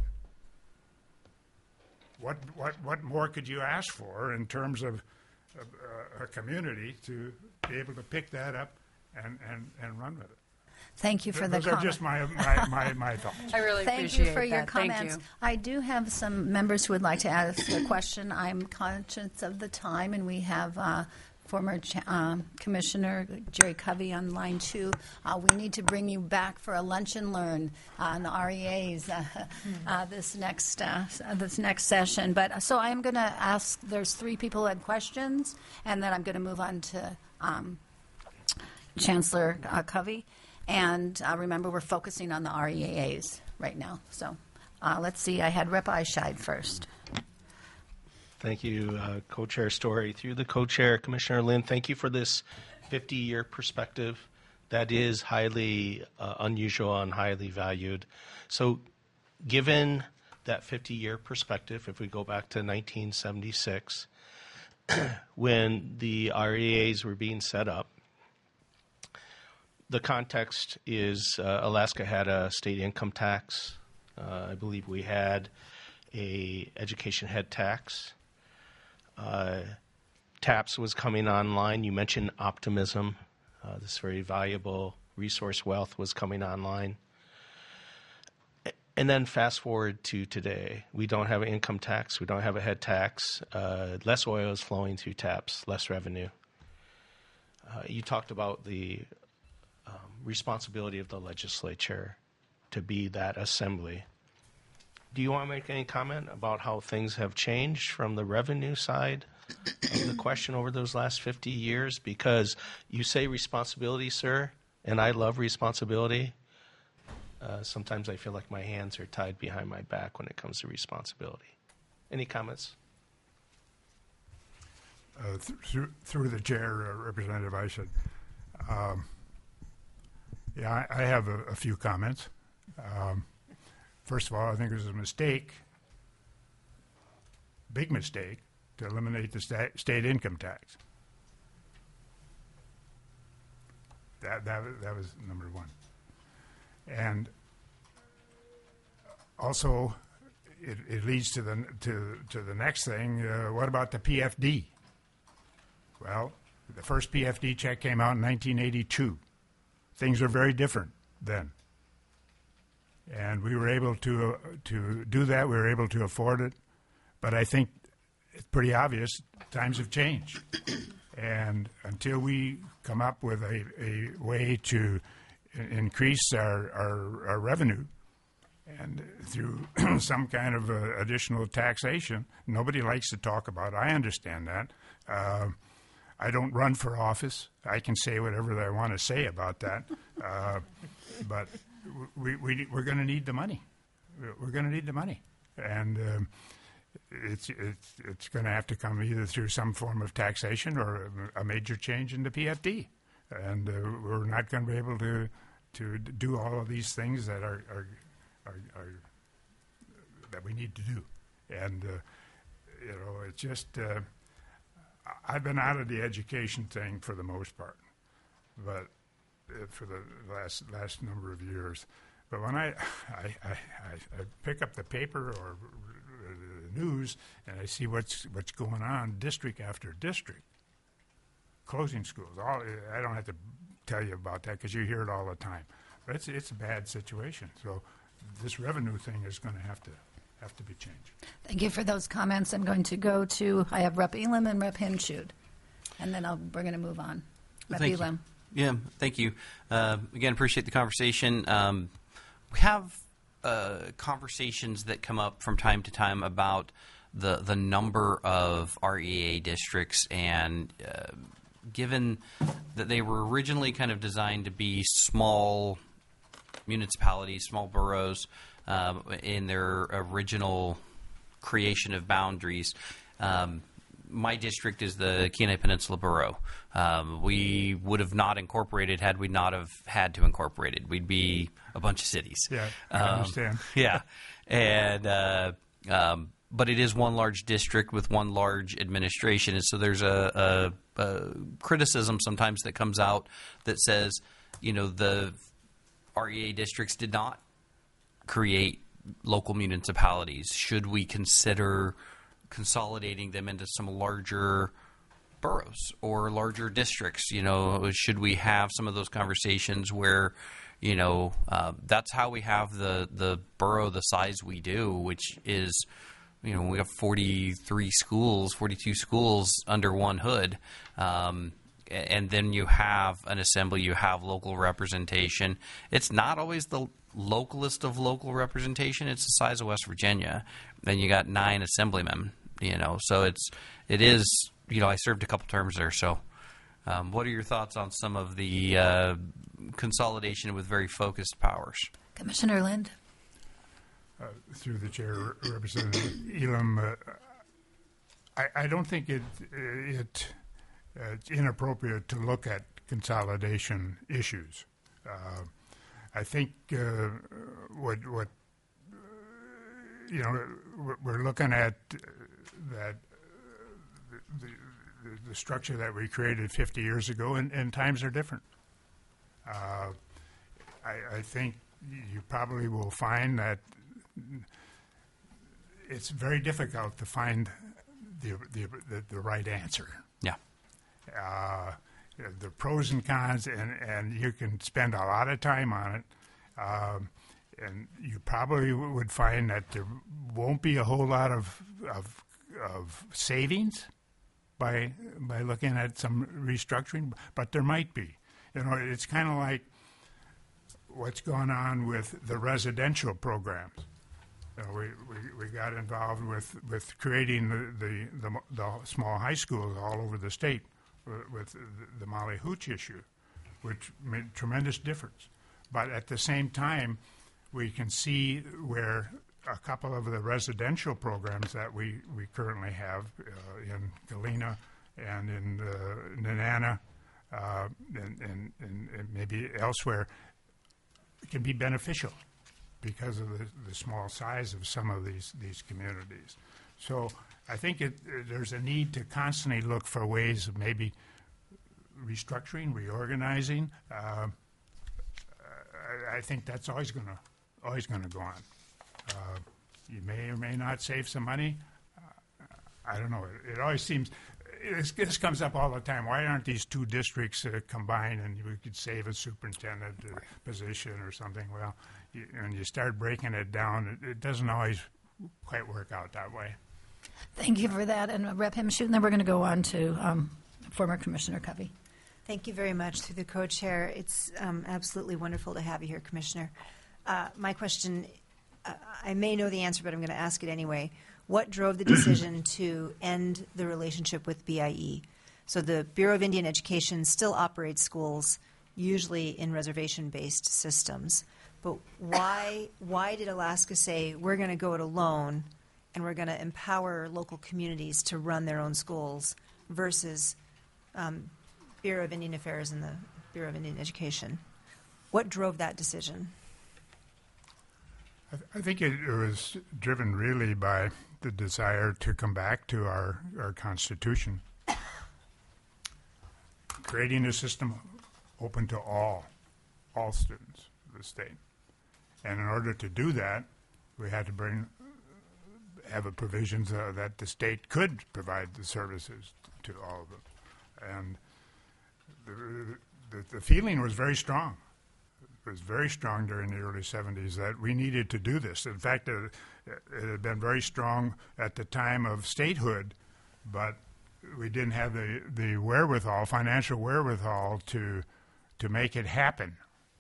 What more could you ask for in terms of a community to be able to pick that up and run with it? Thank you for the Those are comment. just my thoughts. I really Thank appreciate you for your that. Thank comments. you. I do have some members who would like to ask a question. I'm conscious of the time, and we have former Commissioner Jerry Covey on line 2. We need to bring you back for a lunch and learn on the REAs this next session. But so I'm going to ask. There's 3 people who had questions, and then I'm going to move on to Chancellor Covey. And remember, we're focusing on the REAs right now. So Let's see, I had Rep. Eichscheid first. Thank you, Co-Chair Story. Through the Co-Chair, Commissioner Lynn, thank you for this 50-year perspective. That is highly unusual and highly valued. So given that 50-year perspective, if we go back to 1976, when the REAs were being set up, the context is Alaska had a state income tax. I believe we had a education head tax. TAPS was coming online. You mentioned optimism. This very valuable resource wealth was coming online. And then fast forward to today. We don't have an income tax. We don't have a head tax. Less oil is flowing through TAPS, less revenue. You talked about the responsibility of the legislature to be that assembly. Do you want to make any comment about how things have changed from the revenue side of the question over those last 50 years? Because you say responsibility, sir, and I love responsibility. Sometimes I feel like my hands are tied behind my back when it comes to responsibility. Any comments? Through the chair, Representative Eichscheid. Yeah, I have a few comments. First of all, I think it was a mistake, big mistake, to eliminate the state income tax. That was number one. And also, it leads to the next thing. What about the PFD? Well, the first PFD check came out in 1982. Things were very different then. And we were able to do that. We were able to afford it. But I think it's pretty obvious times have changed. And until we come up with a way to increase our revenue and through some kind of additional taxation, nobody likes to talk about it. I understand that. I don't run for office. I can say whatever I want to say about that. But we're going to need the money. We're going to need the money, and it's going to have to come either through some form of taxation or a major change in the PFD. And we're not going to be able to do all of these things that are that we need to do. And it's just I've been out of the education thing for the most part, but for the last number of years. But when I pick up the paper or the news and I see what's going on district after district, closing schools. I don't have to tell you about that because you hear it all the time. But it's a bad situation. So this revenue thing is going to have to be changed. Thank you for those comments. I'm going to go to, I have Rep. Elam and Rep. Hinshoot, and then we're going to move on. Rep. Thank Elam. Yeah, thank you. Again, appreciate the conversation. We have conversations that come up from time to time about the number of REA districts, and given that they were originally kind of designed to be small municipalities, small boroughs, in their original creation of boundaries. My district is the Kenai Peninsula Borough. We would have not incorporated had we not have had to incorporate it. We'd be a bunch of cities. Yeah, I understand. Yeah, and but it is one large district with one large administration, and so there's a criticism sometimes that comes out that says, the REA districts did not create local municipalities. Should we consider consolidating them into some larger boroughs or larger districts? Should we have some of those conversations where, that's how we have the borough the size we do, which is, we have 42 schools under one hood. And then you have an assembly, you have local representation. It's not always the localist of local representation. It's the size of West Virginia. Then you got 9 assemblymen, So it is, I served a couple terms there. So what are your thoughts on some of the consolidation with very focused powers? Commissioner Lind. through the chair, Representative Elam, I don't think it's inappropriate to look at consolidation issues. I think what we're looking at that the structure that we created 50 years ago, and times are different. I think you probably will find that it's very difficult to find the right answer. Yeah. The pros and cons, and you can spend a lot of time on it. And you probably would find that there won't be a whole lot of savings by looking at some restructuring, but there might be. It's kind of like what's going on with the residential programs. We got involved with creating the small high schools all over the state with the Molly Hooch issue, which made a tremendous difference. But at the same time, we can see where a couple of the residential programs that we currently have in Galena and in Nenana and maybe elsewhere can be beneficial because of the small size of some of these communities. So I think there's a need to constantly look for ways of maybe restructuring, reorganizing. I think that's always going to go on. You may or may not save some money. I don't know. It always seems this comes up all the time. Why aren't these two districts combined and we could save a superintendent position or something? Well, when you start breaking it down, it doesn't always quite work out that way. Thank you for that. And Rep. Himshoot, and then we're going to go on to former Commissioner Covey. Thank you very much. Through the co-chair, it's absolutely wonderful to have you here, Commissioner. My question, I may know the answer, but I'm going to ask it anyway. What drove the decision to end the relationship with BIE? So the Bureau of Indian Education still operates schools, usually in reservation-based systems. But why did Alaska say, we're going to go it alone and we're going to empower local communities to run their own schools versus Bureau of Indian Affairs and the Bureau of Indian Education? What drove that decision? I think it was driven really by the desire to come back to our Constitution, creating a system open to all students of the state. And in order to do that, we had to have a provisions that the state could provide the services to all of them. And the feeling was very strong. It was very strong during the early 70s that we needed to do this. In fact, it had been very strong at the time of statehood, but we didn't have the wherewithal, financial wherewithal to make it happen.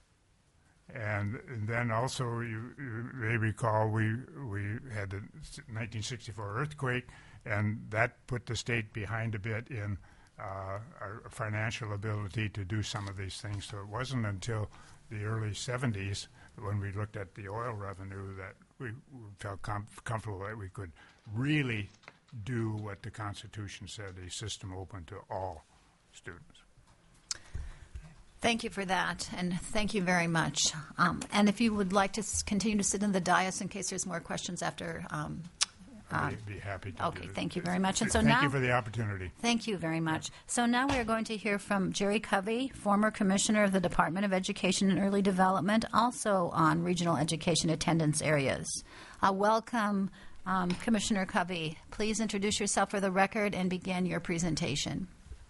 And then also, you may recall, we had the 1964 earthquake, and that put the state behind a bit in our financial ability to do some of these things. So it wasn't until the early 70s when we looked at the oil revenue that we felt comfortable that we could really do what the Constitution said, a system open to all students. Thank you for that, and thank you very much. And if you would like to continue to sit in the dais in case there's more questions after. I'd be happy to. Okay, thank you very much. And so thank you for the opportunity. Thank you very much. So now we are going to hear from Jerry Covey, former Commissioner of the Department of Education and Early Development, also on regional education attendance areas. Welcome, Commissioner Covey. Please introduce yourself for the record and begin your presentation.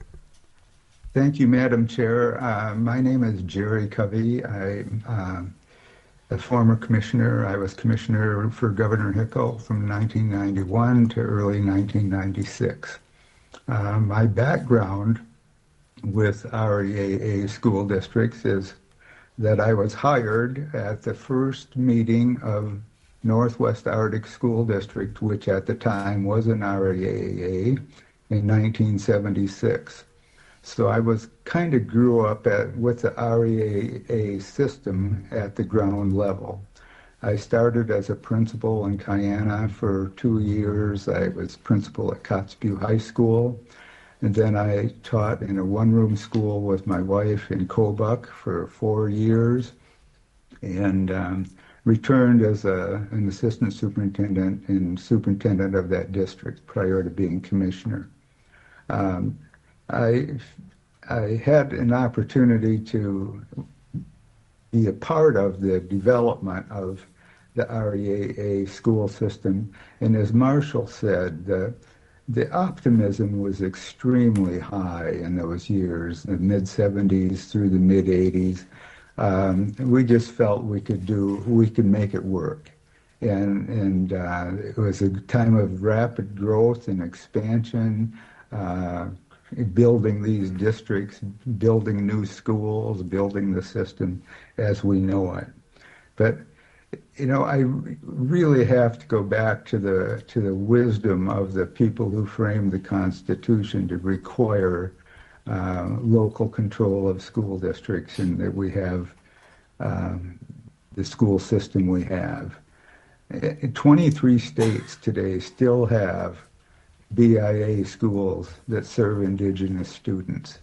Thank you, Madam Chair. My name is Jerry Covey. I'm a former commissioner. I was commissioner for Governor Hickel from 1991 to early 1996. My background with REAA school districts is that I was hired at the first meeting of Northwest Arctic School District, which at the time was an REAA, in 1976. So I kind of grew up with the REAA system at the ground level. I started as a principal in Kiana for 2 years. I was principal at Kotzebue High School. And then I taught in a one-room school with my wife in Kobuk for 4 years, and returned as an assistant superintendent and superintendent of that district prior to being commissioner. I had an opportunity to be a part of the development of the REAA school system, and as Marshall said, the optimism was extremely high in those years, the mid-70s through the mid-80s. We just felt we could make it work. And it was a time of rapid growth and expansion, building these districts, building new schools, building the system as we know it. But I really have to go back to the wisdom of the people who framed the Constitution to require local control of school districts, and that we have the school system we have. 23 states today still have BIA schools that serve indigenous students.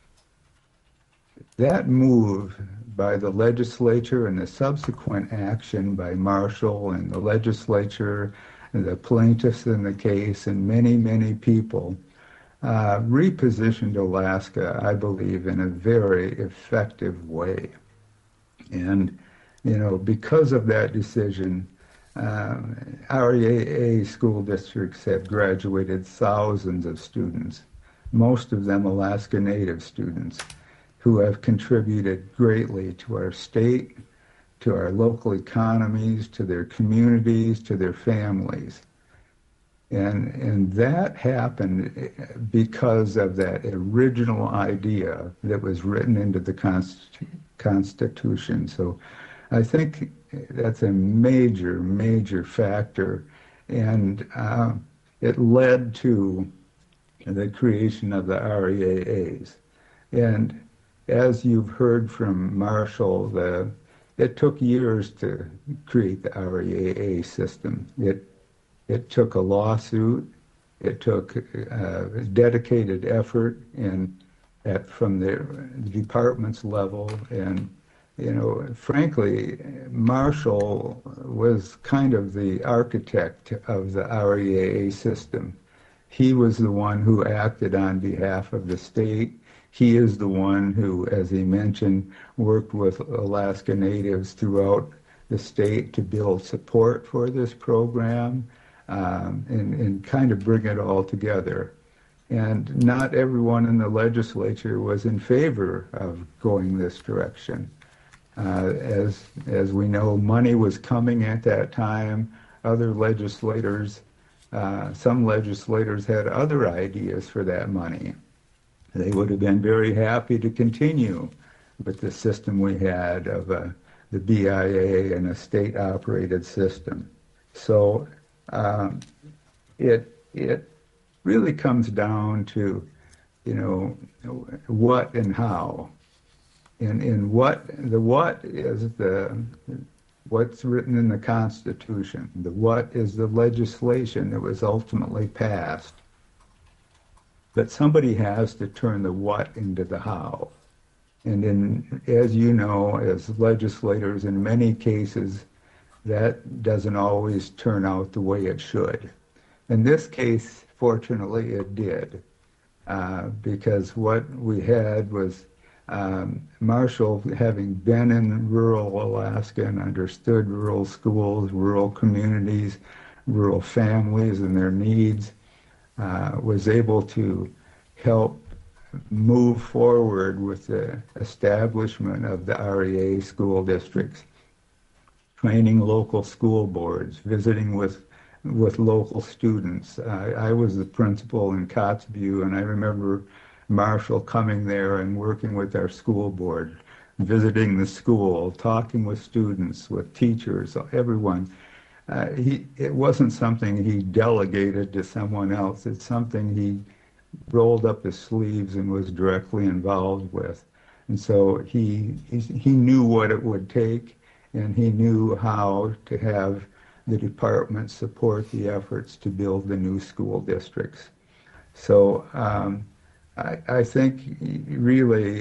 That move by the legislature and the subsequent action by Marshall and the legislature and the plaintiffs in the case and many, many people repositioned Alaska, I believe, in a very effective way. And, because of that decision, REAA school districts have graduated thousands of students, most of them Alaska Native students, who have contributed greatly to our state, to our local economies, to their communities, to their families. And that happened because of that original idea that was written into the Constitution. So I think that's a major, major factor. And it led to the creation of the REAAs. And as you've heard from Marshall, it took years to create the REAA system. It took a lawsuit. It took dedicated effort from the department's level. And, frankly, Marshall was kind of the architect of the REAA system. He was the one who acted on behalf of the state. He is the one who, as he mentioned, worked with Alaska Natives throughout the state to build support for this program and kind of bring it all together. And not everyone in the legislature was in favor of going this direction. As we know, money was coming at that time. Other legislators, some legislators had other ideas for that money. They would have been very happy to continue with the system we had of the BIA and a state-operated system. So it really comes down to, what and how. And what is what's written in the Constitution. The what is the legislation that was ultimately passed. But somebody has to turn the what into the how. And as you know, as legislators, in many cases, that doesn't always turn out the way it should. In this case, fortunately, it did, because what we had was Marshall, having been in rural Alaska and understood rural schools, rural communities, rural families and their needs, was able to help move forward with the establishment of the REA school districts, training local school boards, visiting with local students. I was the principal in Kotzebue, and I remember Marshall coming there and working with our school board, visiting the school, talking with students, with teachers, everyone. It wasn't something he delegated to someone else. It's something he rolled up his sleeves and was directly involved with. And so he knew what it would take, and he knew how to have the department support the efforts to build the new school districts. So I think really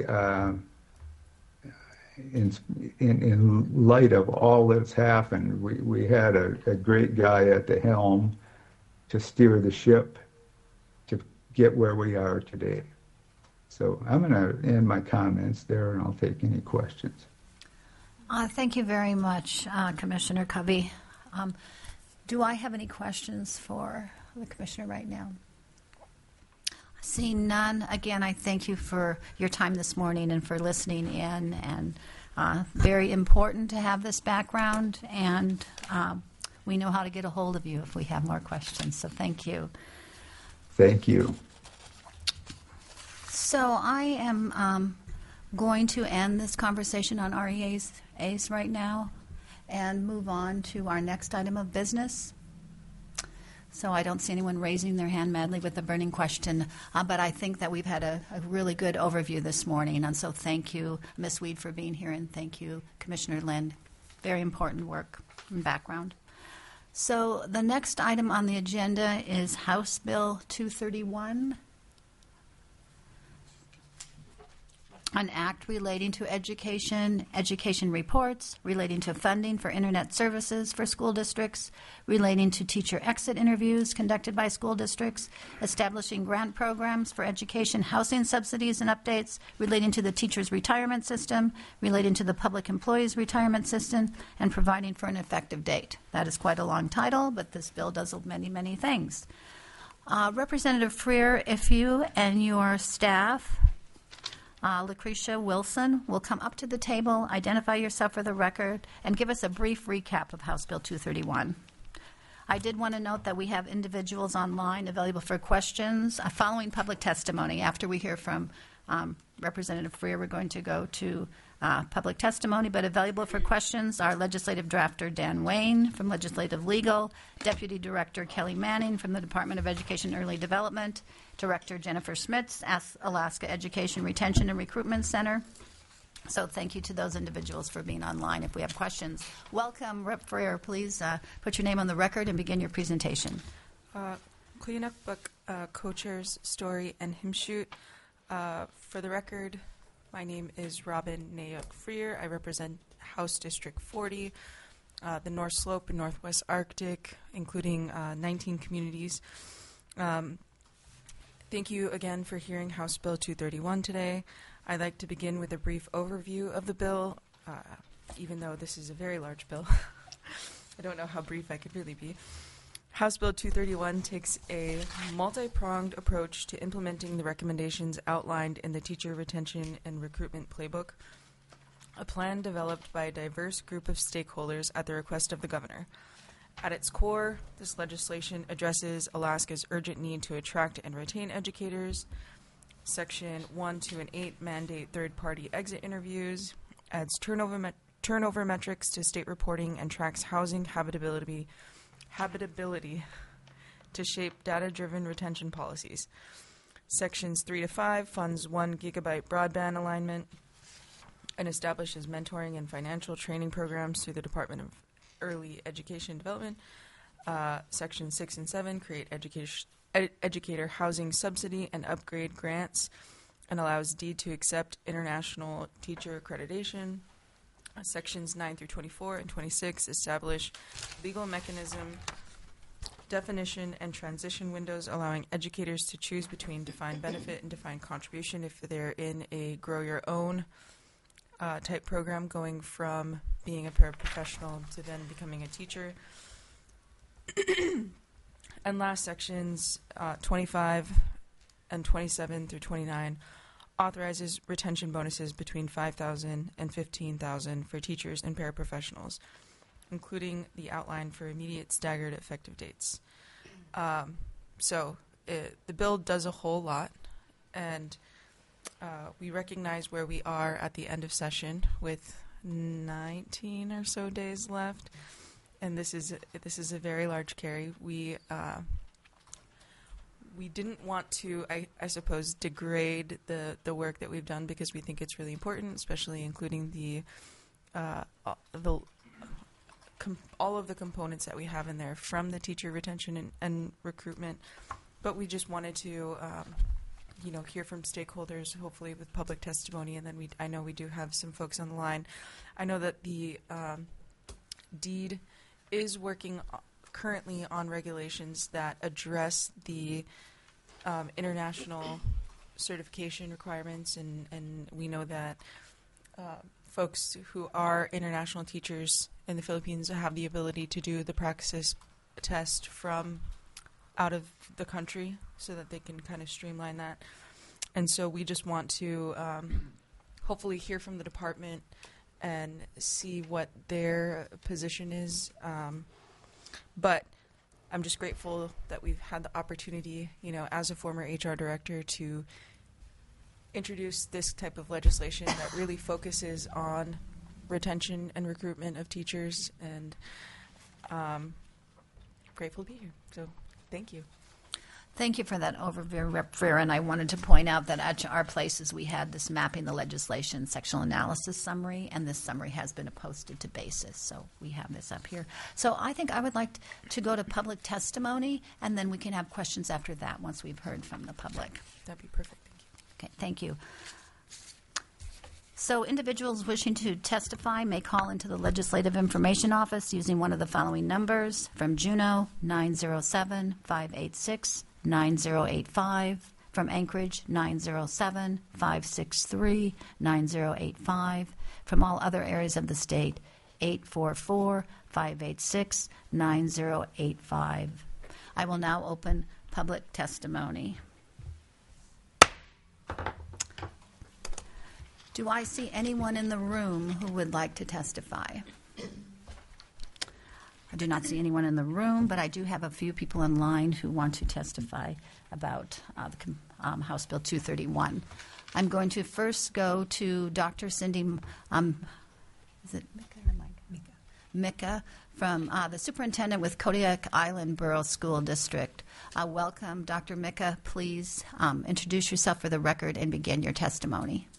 in light of all that's happened, we had a great guy at the helm to steer the ship to get where we are today. So I'm going to end my comments there, and I'll take any questions. Thank you very much, Commissioner Covey. Do I have any questions for the Commissioner right now? Seeing none, again, I thank you for your time this morning and for listening in. And very important to have this background, and we know how to get a hold of you if we have more questions. So thank you. Thank you. So I am going to end this conversation on REAs right now and move on to our next item of business. So I don't see anyone raising their hand madly with a burning question, but I think that we've had a really good overview this morning, and so thank you, Ms. Weed, for being here, and thank you, Commissioner Lind. Very important work and background. So the next item on the agenda is House Bill 231, an act relating to education reports, relating to funding for internet services for school districts, relating to teacher exit interviews conducted by school districts, establishing grant programs for education housing subsidies and updates, relating to the teachers' retirement system, relating to the public employees' retirement system, and providing for an effective date. That is quite a long title, but this bill does many, many things. Representative Freer, if you and your staff, Lucretia Wilson, will come up to the table, identify yourself for the record, and give us a brief recap of House Bill 231. I did want to note that we have individuals online available for questions following public testimony. After we hear from Representative Freer, we're going to go to public testimony, but available for questions are Legislative Drafter Dan Wayne from Legislative Legal, Deputy Director Kelly Manning from the Department of Education and Early Development, Director Jennifer Schmitz, Alaska Education Retention and Recruitment Center. So thank you to those individuals for being online if we have questions. Welcome, Rep. Freer. Please put your name on the record and begin your presentation. Kuyunukbuk, co-chairs Story and Himshoot. For the record, my name is Robin Nayuk Freer. I represent House District 40, the North Slope and Northwest Arctic, including 19 communities. Thank you again for hearing House Bill 231 today. I'd like to begin with a brief overview of the bill, even though this is a very large bill. I don't know how brief I could really be. House Bill 231 takes a multi-pronged approach to implementing the recommendations outlined in the Teacher Retention and Recruitment Playbook, a plan developed by a diverse group of stakeholders at the request of the governor. At its core, this legislation addresses Alaska's urgent need to attract and retain educators. Section 1, 2, and 8 mandate third-party exit interviews, adds turnover metrics to state reporting, and tracks housing habitability to shape data-driven retention policies. Sections 3 to 5 funds 1 gigabyte broadband alignment and establishes mentoring and financial training programs through the Department of Early Education Development. Sections 6 and 7 create educator housing subsidy and upgrade grants and allows DEED to accept international teacher accreditation. Sections 9 through 24 and 26 establish legal mechanism, definition, and transition windows, allowing educators to choose between defined benefit and defined contribution if they're in a grow your own type program, going from being a paraprofessional to then becoming a teacher. And last sections 25 and 27 through 29 authorizes retention bonuses between $5,000 and $15,000 for teachers and paraprofessionals, including the outline for immediate staggered effective dates. So the bill does a whole lot, and we recognize where we are at the end of session with 19 or so days left, and this is a very large carry. We didn't want to, I suppose, degrade the work that we've done because we think it's really important, especially including the all of the components that we have in there, from the teacher retention and recruitment. But we just wanted to, hear from stakeholders, hopefully with public testimony, and then I know we do have some folks on the line. I know that the DEED is working currently on regulations that address the international certification requirements, and we know that folks who are international teachers in the Philippines have the ability to do the praxis test from out of the country so that they can kind of streamline that. And so we just want to hopefully hear from the department and see what their position is. But I'm just grateful that we've had the opportunity, as a former HR director, to introduce this type of legislation that really focuses on retention and recruitment of teachers, and grateful to be here. So thank you. Thank you for that overview, Rep. Freer. And I wanted to point out that at our places we had this mapping the legislation sectional analysis summary, and this summary has been posted to BASIS. So we have this up here. So I think I would like to go to public testimony, and then we can have questions after that once we've heard from the public. That'd be perfect. Thank you. Okay, thank you. So individuals wishing to testify may call into the Legislative Information Office using one of the following numbers: from Juneau, 907-586-9085, from Anchorage, 907-563-9085, from all other areas of the state, 844-586-9085. I will now open public testimony. Do I see anyone in the room who would like to testify? I do not see anyone in the room, but I do have a few people in line who want to testify about House Bill 231. I'm going to first go to Dr. Cindy, is it Mika from the superintendent with Kodiak Island Borough School District. Welcome, Dr. Mika. Please introduce yourself for the record and begin your testimony.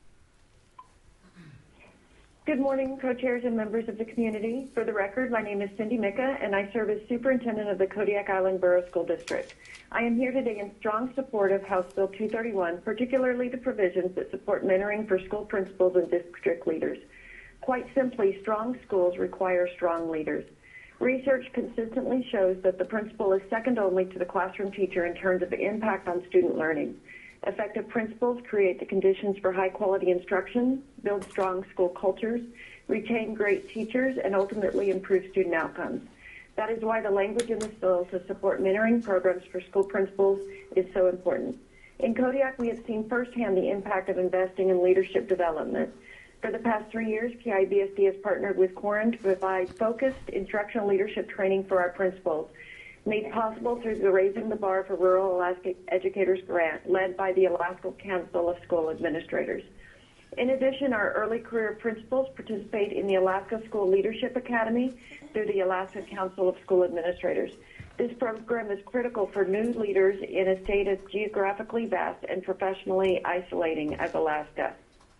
Good morning, co-chairs and members of the community. For the record, my name is Cindy Mika, and I serve as superintendent of the Kodiak Island Borough School District. I am here today in strong support of House Bill 231, particularly the provisions that support mentoring for school principals and district leaders. Quite simply, strong schools require strong leaders. Research consistently shows that the principal is second only to the classroom teacher in terms of the impact on student learning. Effective principals create the conditions for high-quality instruction, build strong school cultures, retain great teachers, and ultimately improve student outcomes. That is why the language in this bill to support mentoring programs for school principals is so important. In Kodiak, we have seen firsthand the impact of investing in leadership development. For the past 3 years, KIBSD has partnered with Quorum to provide focused instructional leadership training for our principals, made possible through the Raising the Bar for Rural Alaska Educators grant, led by the Alaska Council of School Administrators. In addition, our early career principals participate in the Alaska School Leadership Academy through the Alaska Council of School Administrators. This program is critical for new leaders in a state as geographically vast and professionally isolating as Alaska.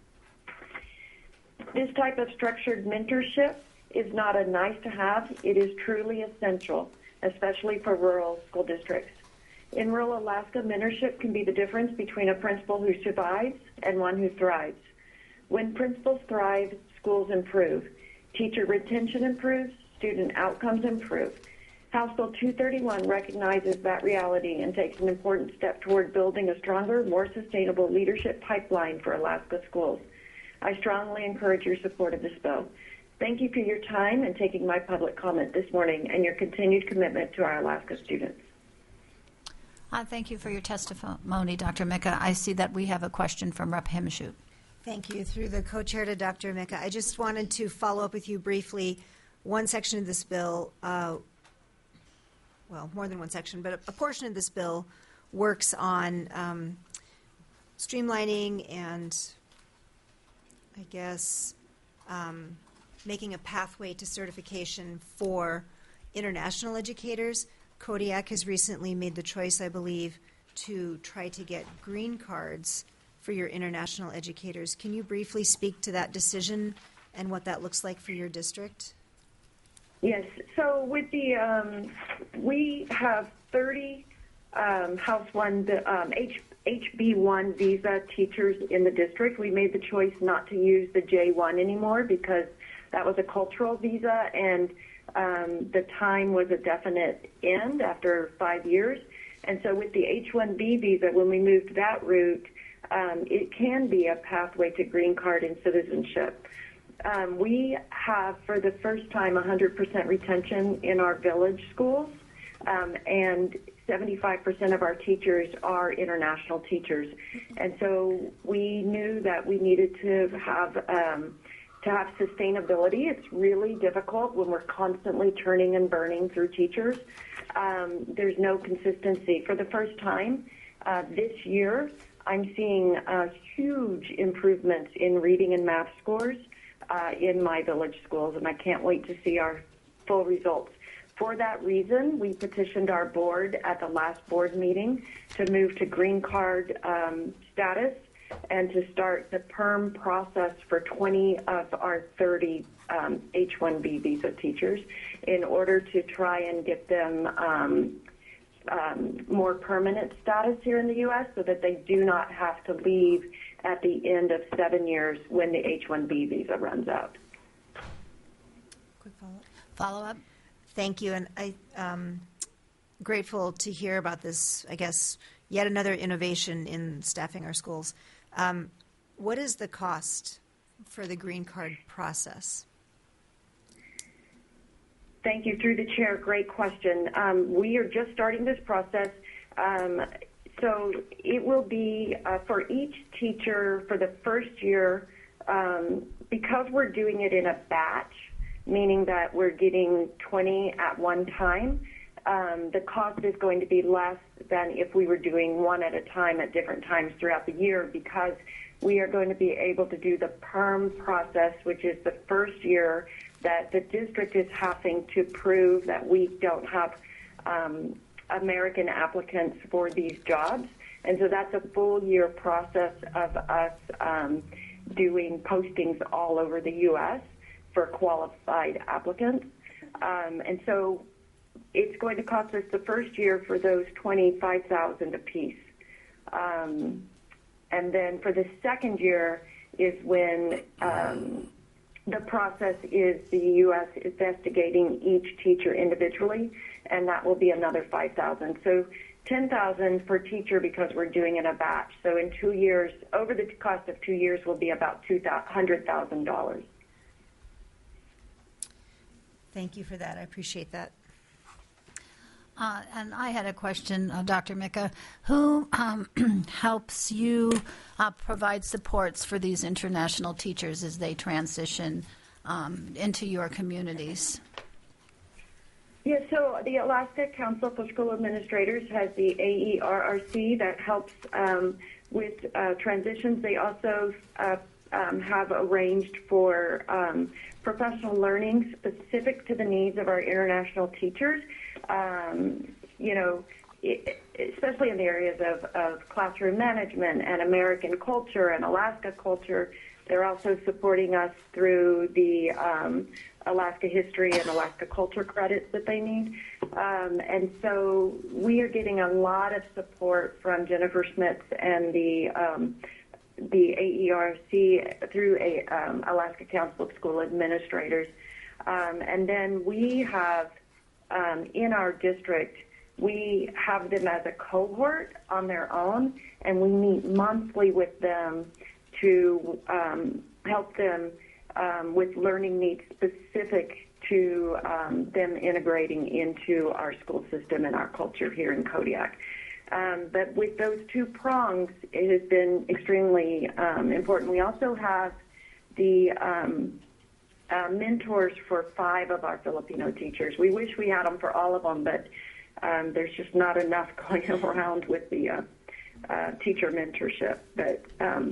This type of structured mentorship is not a nice to have, it is truly essential, especially for rural school districts. In rural Alaska, mentorship can be the difference between a principal who survives and one who thrives. When principals thrive, schools improve. Teacher retention improves, student outcomes improve. House Bill 231 recognizes that reality and takes an important step toward building a stronger, more sustainable leadership pipeline for Alaska schools. I strongly encourage your support of this bill. Thank you for your time and taking my public comment this morning and your continued commitment to our Alaska students. Thank you for your testimony, Dr. Mika. I see that we have a question from Rep. Himshoot. Thank you. Through the co-chair to Dr. Mika, I just wanted to follow up with you briefly. One section of this bill, well, more than one section, but a portion of this bill works on streamlining and, I guess, making a pathway to certification for international educators. Kodiak has recently made the choice, I believe, to try to get green cards for your international educators. Can you briefly speak to that decision and what that looks like for your district? Yes. So with the we have 30 House 1 HB1 visa teachers in the district. We made the choice not to use the J1 anymore because that was a cultural visa, and the time was a definite end after 5 years. And so with the H-1B visa, when we moved that route, it can be a pathway to green card and citizenship. We have, for the first time, 100% retention in our village schools, and 75% of our teachers are international teachers. And so we knew that we needed to have sustainability. It's really difficult when we're constantly turning and burning through teachers. There's no consistency. For the first time this year, I'm seeing huge improvements in reading and math scores in my village schools, and I can't wait to see our full results. For that reason, we petitioned our board at the last board meeting to move to green card status and to start the PERM process for 20 of our 30 H-1B visa teachers in order to try and get them more permanent status here in the U.S. so that they do not have to leave at the end of 7 years when the H-1B visa runs out. Quick follow-up. Follow-up? Thank you, and I'm grateful to hear about this, I guess, yet another innovation in staffing our schools. What is the cost for the green card process? Thank you. Through the chair, great question. We are just starting this process. So it will be for each teacher for the first year, because we're doing it in a batch, meaning that we're getting 20 at one time, the cost is going to be less than if we were doing one at a time at different times throughout the year, because we are going to be able to do the PERM process, which is the first year that the district is having to prove that we don't have American applicants for these jobs. And so that's a full year process of us doing postings all over the U.S. for qualified applicants. And so it's going to cost us the first year for those $25,000 apiece. And then for the second year is when the process is the U.S. investigating each teacher individually, and that will be another $5,000. So $10,000 per teacher because we're doing it in a batch. So in 2 years, over the cost of 2 years, will be about $100,000. Thank you for that. I appreciate that. And I had a question, Dr. Mika. Who helps you provide supports for these international teachers as they transition into your communities? Yeah, so the Alaska Council for School Administrators has the AERRC that helps with transitions. They also have arranged for professional learning specific to the needs of our international teachers. Especially in the areas of classroom management and American culture and Alaska culture. They're also supporting us through the Alaska history and Alaska culture credits that they need. And so we are getting a lot of support from Jennifer Schmitz and the AERC through Alaska Council of School Administrators. And then we have in our district, we have them as a cohort on their own, and we meet monthly with them to help them with learning needs specific to them integrating into our school system and our culture here in Kodiak. But with those two prongs, it has been extremely important. We also have the mentors for 5 of our Filipino teachers. We wish we had them for all of them, but there's just not enough going around with the teacher mentorship. But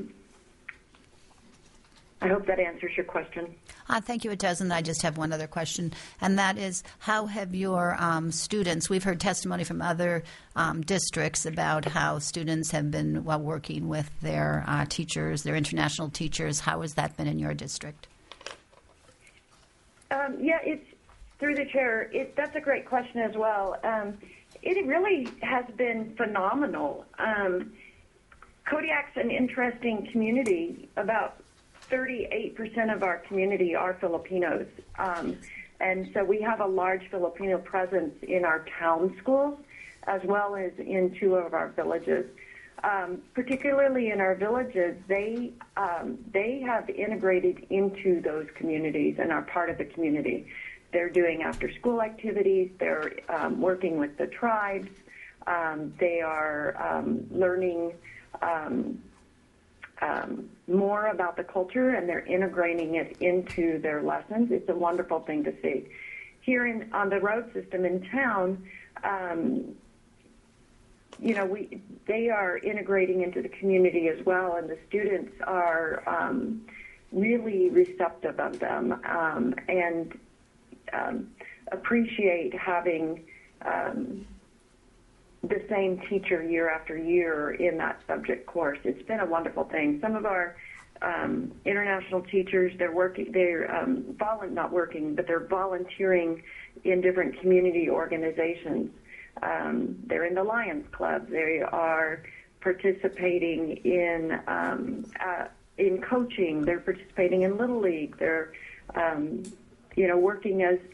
I hope that answers your question. Thank you, it does, and I just have one other question, and that is, how have your students, we've heard testimony from other districts about how students have been working with their teachers, their international teachers. How has that been in your district? Through the chair, that's a great question as well. It really has been phenomenal. Kodiak's an interesting community. About 38% of our community are Filipinos. And so we have a large Filipino presence in our town schools as well as in 2 of our villages. Particularly in our villages, they have integrated into those communities and are part of the community. They're doing after-school activities. They're working with the tribes. They are learning more about the culture, and they're integrating it into their lessons. It's a wonderful thing to see. Here on the road system in town, they are integrating into the community as well, and the students are really receptive of them and appreciate having the same teacher year after year in that subject course. It's been a wonderful thing. Some of our international teachers, they're volunteering in different community organizations. They're in the Lions Club. They are participating in coaching. They're participating in Little League. They're working as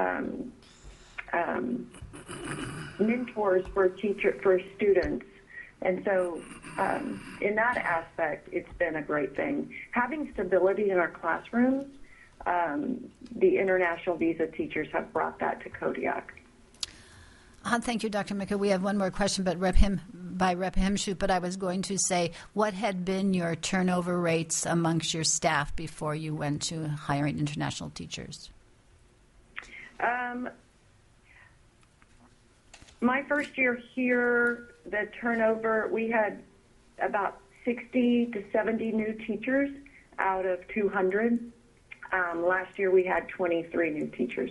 mentors for students. And so in that aspect, it's been a great thing. Having stability in our classrooms, the international visa teachers have brought that to Kodiak. Thank you, Dr. Mika. We have one more question, but Rep Himschoot. But I was going to say, what had been your turnover rates amongst your staff before you went to hiring international teachers? My first year here, the turnover, we had about 60 to 70 new teachers out of 200. Last year we had 23 new teachers.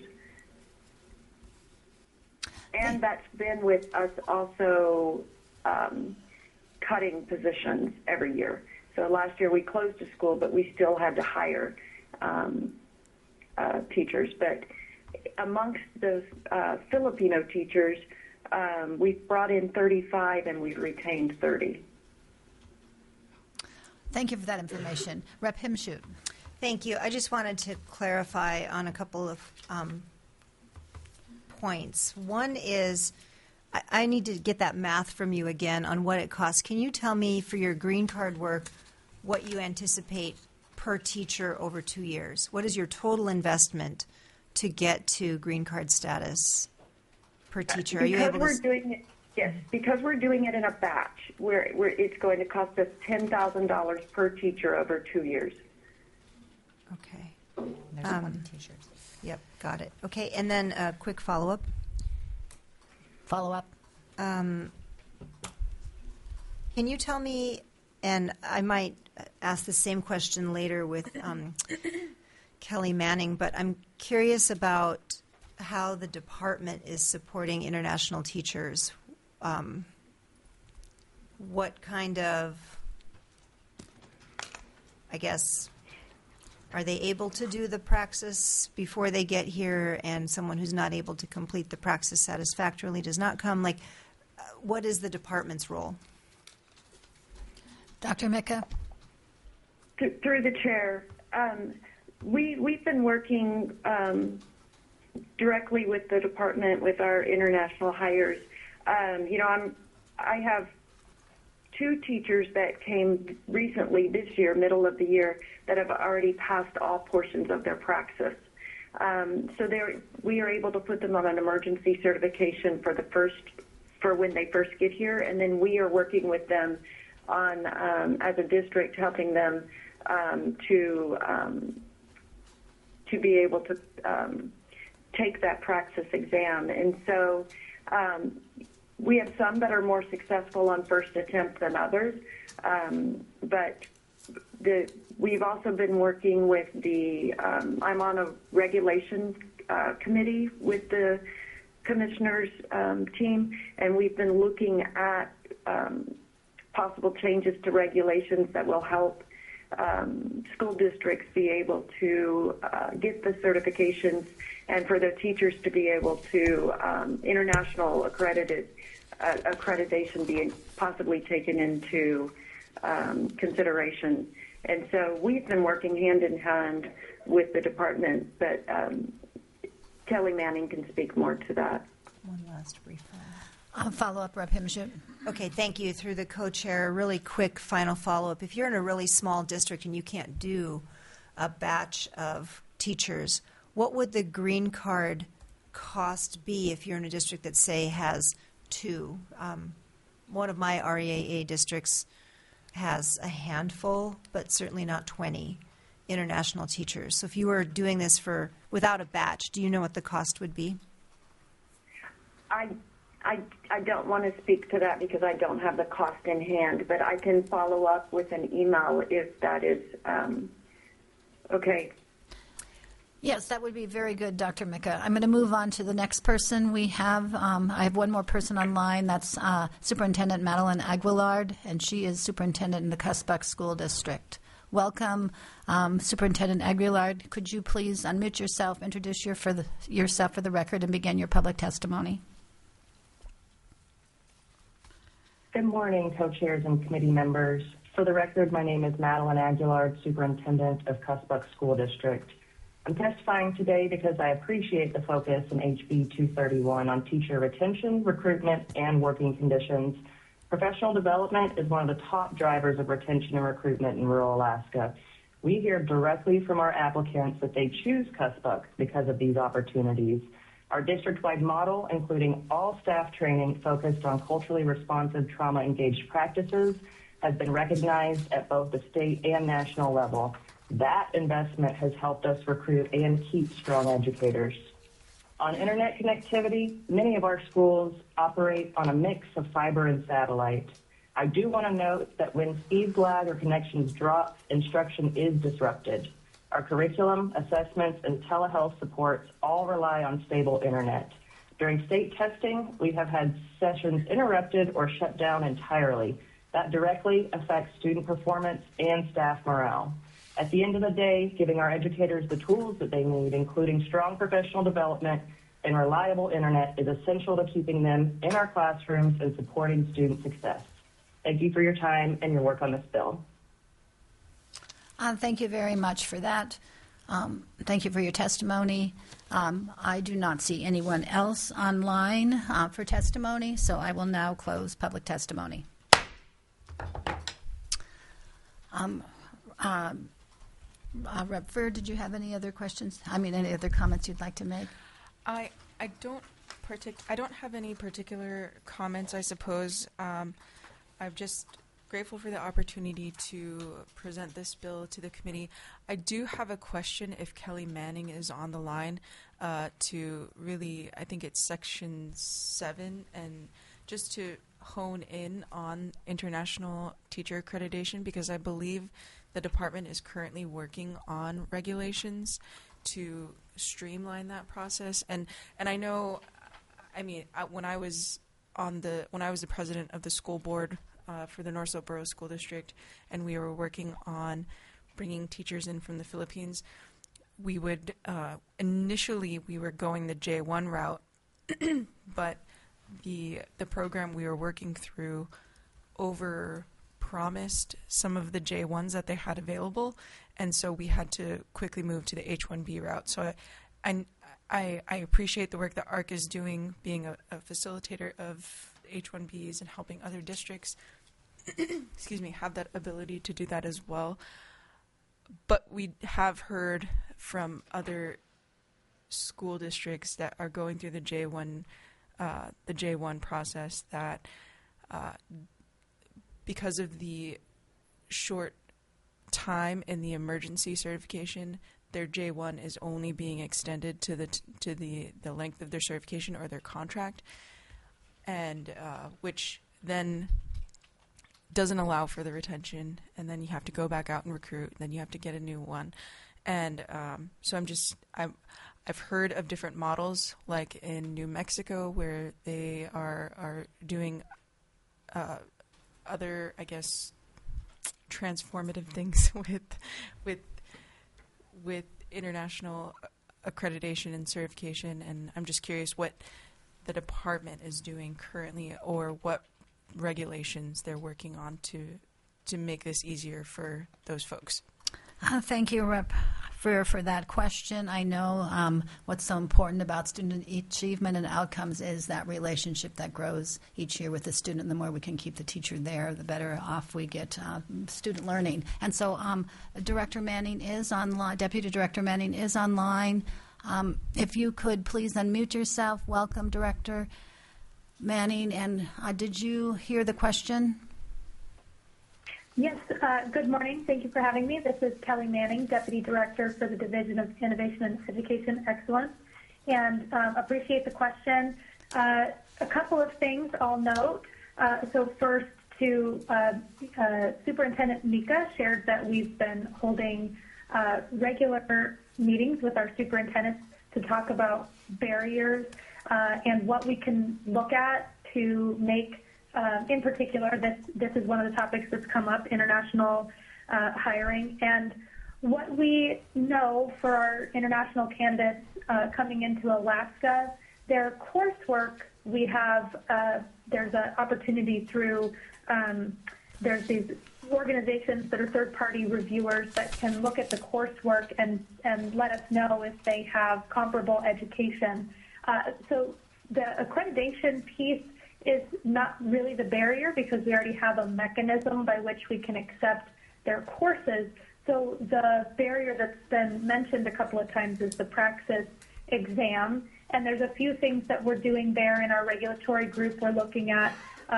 And that's been with us also cutting positions every year. So last year we closed a school, but we still had to hire teachers. But amongst the Filipino teachers, we've brought in 35 and we've retained 30. Thank you for that information. Rep Himschoot. Thank you. I just wanted to clarify on a couple of points. One is I need to get that math from you again on what it costs. Can you tell me for your green card work what you anticipate per teacher over 2 years? What is your total investment to get to green card status per teacher? Are you able to? Yes, because we're doing it in a batch. Where it's going to cost us $10,000 per teacher over 2 years. Okay. There's 20 teachers. Yep, got it. Okay, and then a quick follow-up. Can you tell me, and I might ask the same question later with Kelly Manning, but I'm curious about how the department is supporting international teachers. What kind of, I guess, are they able to do the praxis before they get here, and someone who's not able to complete the praxis satisfactorily does not come? Like, what is the department's role? Dr. Mika? Through the chair, we've been working directly with the department, with our international hires. I have 2 teachers that came recently this year, middle of the year, that have already passed all portions of their praxis. So we are able to put them on an emergency certification for when they first get here, and then we are working with them on, as a district, helping them to be able to take that praxis exam. And so we have some that are more successful on first attempt than others, but we've also been working with I'm on a regulations committee with the commissioner's team, and we've been looking at possible changes to regulations that will help school districts be able to get the certifications and for their teachers to be able to international accreditation being possibly taken into consideration. And so we've been working hand in hand with the department, but Kelly Manning can speak more to that. One last brief follow-up. I'll follow up, Rep. Himmelship. Okay, thank you. Through the co-chair, a really quick final follow-up. If you're in a really small district and you can't do a batch of teachers, what would the green card cost be if you're in a district that, say, has 2? One of my REAA districts has a handful, but certainly not 20 international teachers. So if you were doing this without a batch, do you know what the cost would be? I don't want to speak to that because I don't have the cost in hand, but I can follow up with an email if that is okay. Yes, that would be very good, Dr. Mika. I'm going to move on to the next person we have. I have one more person online. That's Superintendent Madeline Aguilard, and she is superintendent in the Cusbuck School District. Welcome, Superintendent Aguilard. Could you please unmute yourself, introduce yourself for the record, and begin your public testimony? Good morning, co-chairs and committee members. For the record, my name is Madeline Aguilard, Superintendent of Cusbuck School District. I'm testifying today because I appreciate the focus in HB 231 on teacher retention, recruitment, and working conditions. Professional development is one of the top drivers of retention and recruitment in rural Alaska. We hear directly from our applicants that they choose Cusbuck because of these opportunities. Our district-wide model, including all staff training focused on culturally responsive trauma-engaged practices, has been recognized at both the state and national level. That investment has helped us recruit and keep strong educators. On internet connectivity, many of our schools operate on a mix of fiber and satellite. I do want to note that when speeds lag or connections drop, instruction is disrupted. Our curriculum, assessments, and telehealth supports all rely on stable internet. During state testing, we have had sessions interrupted or shut down entirely. That directly affects student performance and staff morale. At the end of the day, giving our educators the tools that they need, including strong professional development and reliable internet, is essential to keeping them in our classrooms and supporting student success. Thank you for your time and your work on this bill. Thank you very much for that. Thank you for your testimony. I do not see anyone else online for testimony, so I will now close public testimony. Rep. Ferd, did you have any other questions? Any other comments you'd like to make? I don't have any particular comments, I suppose. I'm just grateful for the opportunity to present this bill to the committee. I do have a question if Kelly Manning is on the line to really, I think it's section 7, and just to hone in on international teacher accreditation, because I believe the department is currently working on regulations to streamline that process. And I know, when I was the president of the school board for the North Slope Borough School District, and we were working on bringing teachers in from the Philippines, we would initially we were going the J1 route, but the program we were working through over-promised some of the J1s that they had available, and so we had to quickly move to the H1B route. So I appreciate the work that ARC is doing, being a facilitator of H1Bs and helping other districts have that ability to do that as well. But we have heard from other school districts that are going through the J1 process that because of the short time in the emergency certification, their J1 is only being extended to the length of their certification or their contract, and which then doesn't allow for the retention, and then you have to go back out and recruit, and then you have to get a new one. And so I've heard of different models, like in New Mexico, where they are doing other, transformative things with international accreditation and certification, and I'm just curious what the department is doing currently, or what regulations they're working on to make this easier for those folks. Thank you, Rep. For that question. I know what's so important about student achievement and outcomes is that relationship that grows each year with the student. The more we can keep the teacher there, the better off we get student learning. And so Director Manning is online. Deputy Director Manning is online. If you could please unmute yourself. Welcome, Director Manning. And did you hear the question? Yes, good morning. Thank you for having me. This is Kelly Manning, Deputy Director for the Division of Innovation and Education Excellence, and appreciate the question. A couple of things I'll note. So first, Superintendent Mika shared that we've been holding regular meetings with our superintendents to talk about barriers and what we can look at to make in particular, this is one of the topics that's come up, international hiring. And what we know for our international candidates coming into Alaska, their coursework, we have, there's an opportunity through, there's these organizations that are third-party reviewers that can look at the coursework and let us know if they have comparable education. So the accreditation piece is not really the barrier because we already have a mechanism by which we can accept their courses. So the barrier that's been mentioned a couple of times is the praxis exam. And there's a few things that we're doing there in our regulatory group. We're looking at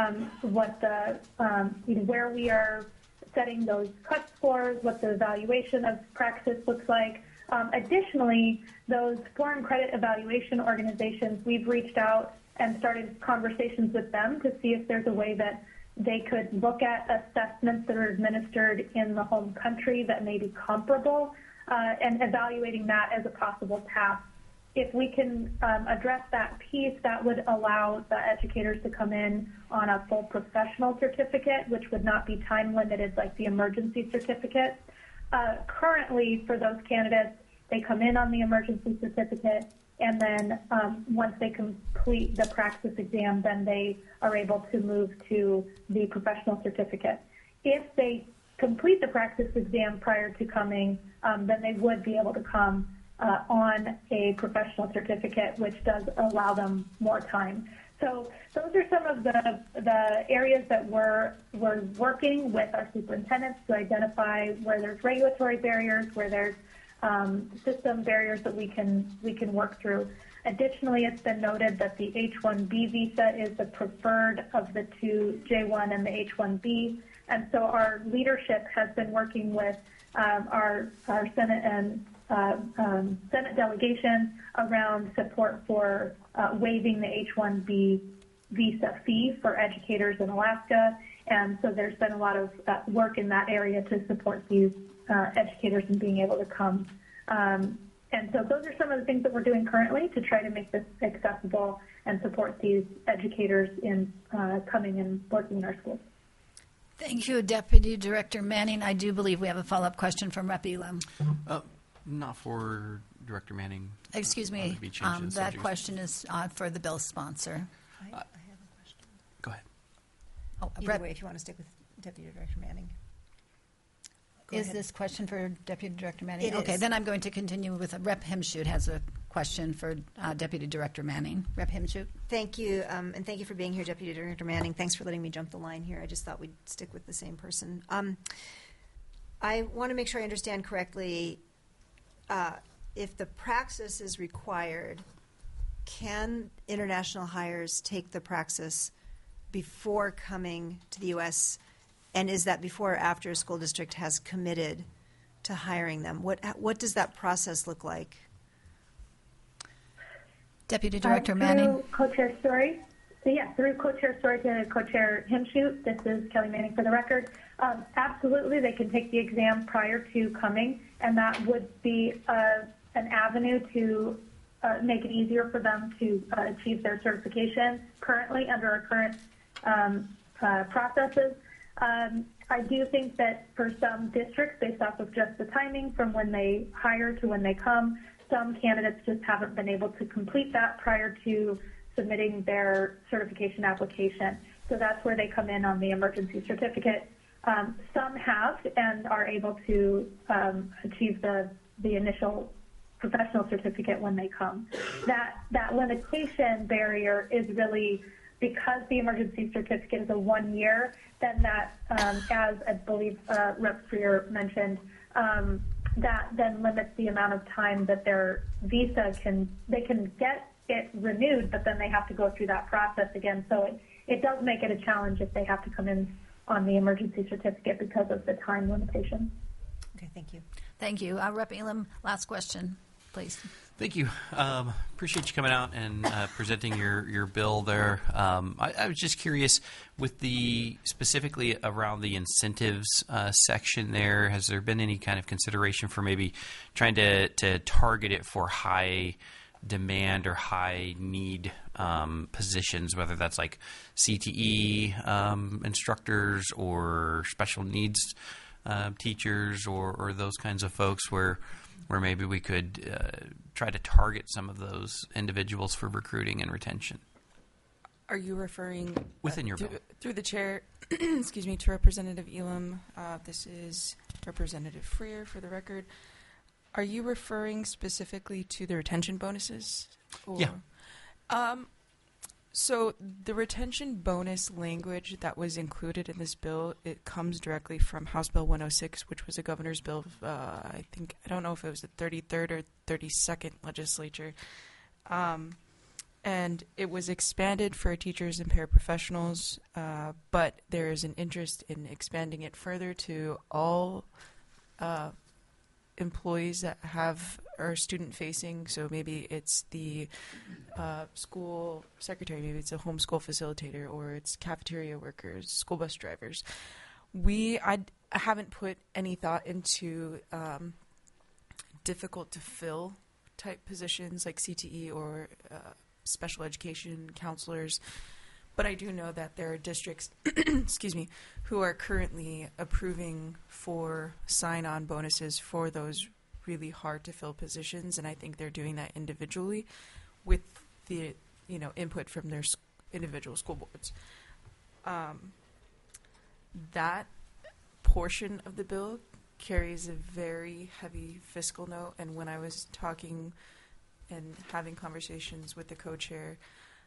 what the, where we are setting those cut scores, what the evaluation of praxis looks like. Additionally, those foreign credit evaluation organizations, we've reached out and started conversations with them to see if there's a way that they could look at assessments that are administered in the home country that may be comparable and evaluating that as a possible path. If we can address that piece, that would allow the educators to come in on a full professional certificate, which would not be time limited like the emergency certificate. Currently, for those candidates, they come in on the emergency certificate, and then once they complete the praxis exam, then they are able to move to the professional certificate. If they complete the praxis exam prior to coming, then they would be able to come on a professional certificate, which does allow them more time. So those are some of the areas that we're working with our superintendents to identify where there's regulatory barriers, where there's system barriers that we can work through. Additionally, it's been noted that the H-1B visa is the preferred of the two, J-1 and the H-1B, and so our leadership has been working with our Senate and Senate delegation around support for waiving the H-1B visa fee for educators in Alaska, and so there's been a lot of work in that area to support these educators in being able to come. And so those are some of the things that we're doing currently to try to make this accessible and support these educators in coming and working in our schools. Thank you, Deputy Director Manning. I do believe we have a follow-up question from Rep. Elam. Not for Director Manning. Excuse me. That question is for the bill sponsor. I have a question. Go ahead. Oh, either way, if you want to stick with Deputy Director Manning. Is this question for Deputy Director Manning? It okay, is. then I'm going to continue with Rep. Himshoot has a question for Deputy Director Manning. Rep. Himshoot. Thank you, and thank you for being here, Deputy Director Manning. Thanks for letting me jump the line here. I just thought we'd stick with the same person. I want to make sure I understand correctly. If the praxis is required, can international hires take the praxis before coming to the U.S., and is that before or after a school district has committed to hiring them? What does that process look like? Deputy Director Manning. Through Co-Chair Story. So yes, through Co-Chair Story to Co-Chair Himshoot, this is Kelly Manning for the record. Absolutely, they can take the exam prior to coming, and that would be an avenue to make it easier for them to achieve their certification currently under our current processes. I do think that for some districts, based off of just the timing from when they hire to when they come, some candidates just haven't been able to complete that prior to submitting their certification application. So that's where they come in on the emergency certificate. Some have and are able to achieve the initial professional certificate when they come. That limitation barrier is really because the emergency certificate is a 1 year, then that, as I believe Rep. Freer mentioned, that then limits the amount of time that their visa they can get it renewed, but then they have to go through that process again. So it does make it a challenge if they have to come in on the emergency certificate because of the time limitation. Okay, thank you. Thank you. Rep. Elam, last question, please. Thank you. Appreciate you coming out and presenting your bill there. I was just curious, with the specifically around the incentives section there, has there been any kind of consideration for maybe trying to target it for high demand or high need positions, whether that's like CTE instructors or special needs teachers or those kinds of folks where maybe we could try to target some of those individuals for recruiting and retention? Are you referring within your bill? Through the chair, excuse me, to Representative Elam? This is Representative Freer, for the record. Are you referring specifically to the retention bonuses? Or? Yeah. So the retention bonus language that was included in this bill, it comes directly from House Bill 106, which was a governor's bill of, I don't know if it was the 33rd or 32nd legislature. And it was expanded for teachers and paraprofessionals, but there is an interest in expanding it further to all employees that are student facing. So maybe it's the school secretary, maybe it's a homeschool facilitator, or it's cafeteria workers, school bus drivers. I haven't put any thought into difficult to fill type positions like CTE or special education counselors. But I do know that there are districts, excuse me, who are currently approving for sign-on bonuses for those really hard-to-fill positions, and I think they're doing that individually with the input from their individual school boards. That portion of the bill carries a very heavy fiscal note, and when I was talking and having conversations with the co-chair,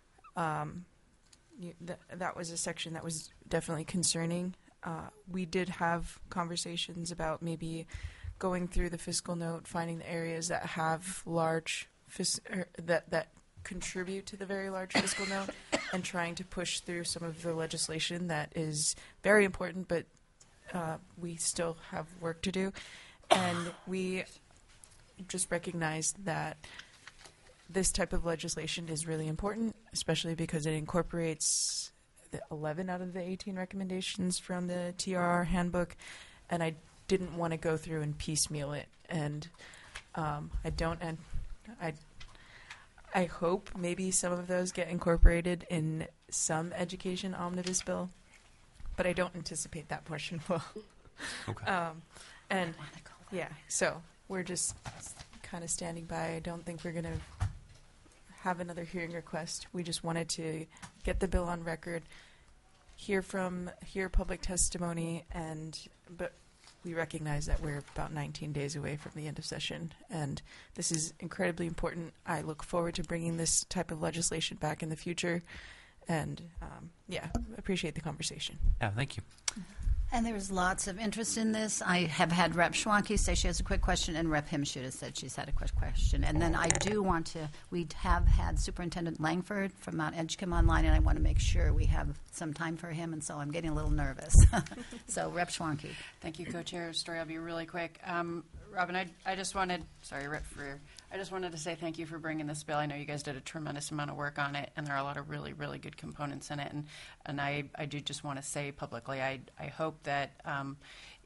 that was a section that was definitely concerning. We did have conversations about maybe going through the fiscal note, finding the areas that have large that contribute to the very large fiscal note, and trying to push through some of the legislation that is very important, but we still have work to do. And we just recognize that this type of legislation is really important, especially because it incorporates the 11 out of the 18 recommendations from the TRR handbook, and I didn't want to go through and piecemeal it. And I hope maybe some of those get incorporated in some education omnibus bill, but I don't anticipate that portion will. Okay. And yeah, so we're just kind of standing by. I don't think we're going to have another hearing request. We just wanted to get the bill on record, hear public testimony, but we recognize that we're about 19 days away from the end of session, and this is incredibly important. I look forward to bringing this type of legislation back in the future, and appreciate the conversation. Yeah, thank you. And there's lots of interest in this. I have had Rep. Schwanke say she has a quick question, and Rep. Himschoot has said she's had a quick question. And then I do want to, we have had Superintendent Langford from Mount Edgecombe online, and I want to make sure we have some time for him, and so I'm getting a little nervous. So, Rep. Schwanke. Thank you, Co-Chair Story. I'll be really quick. Robin, I just wanted, sorry, Rep. Freer, I just wanted to say thank you for bringing this bill. I know you guys did a tremendous amount of work on it, and there are a lot of really, really good components in it. And I do just want to say publicly, I hope that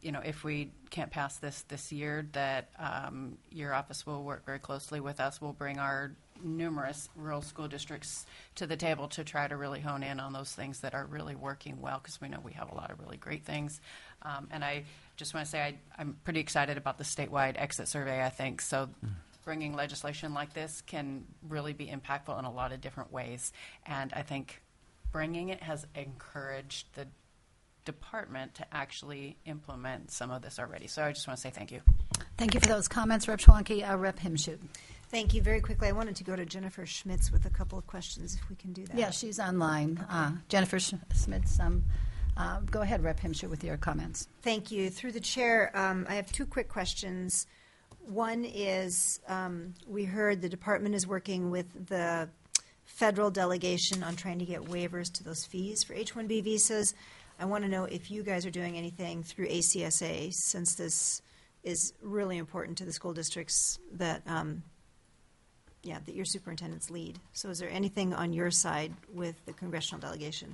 if we can't pass this year, that your office will work very closely with us. We'll bring our numerous rural school districts to the table to try to really hone in on those things that are really working well, because we know we have a lot of really great things. And I just want to say I'm pretty excited about the statewide exit survey, I think. So bringing legislation like this can really be impactful in a lot of different ways. And I think bringing it has encouraged the department to actually implement some of this already. So I just want to say thank you. Thank you for those comments, Rep. Schwanke. Rep. Himschoot. Thank you. Very quickly, I wanted to go to Jennifer Schmitz with a couple of questions, if we can do that. Yeah, she's online. Jennifer Schmitz, go ahead, Rep. Himschoot, with your comments. Thank you. Through the chair, I have two quick questions. One is, we heard the department is working with the federal delegation on trying to get waivers to those fees for H-1B visas. I want to know if you guys are doing anything through ACSA, since this is really important to the school districts that that your superintendents lead. So is there anything on your side with the congressional delegation?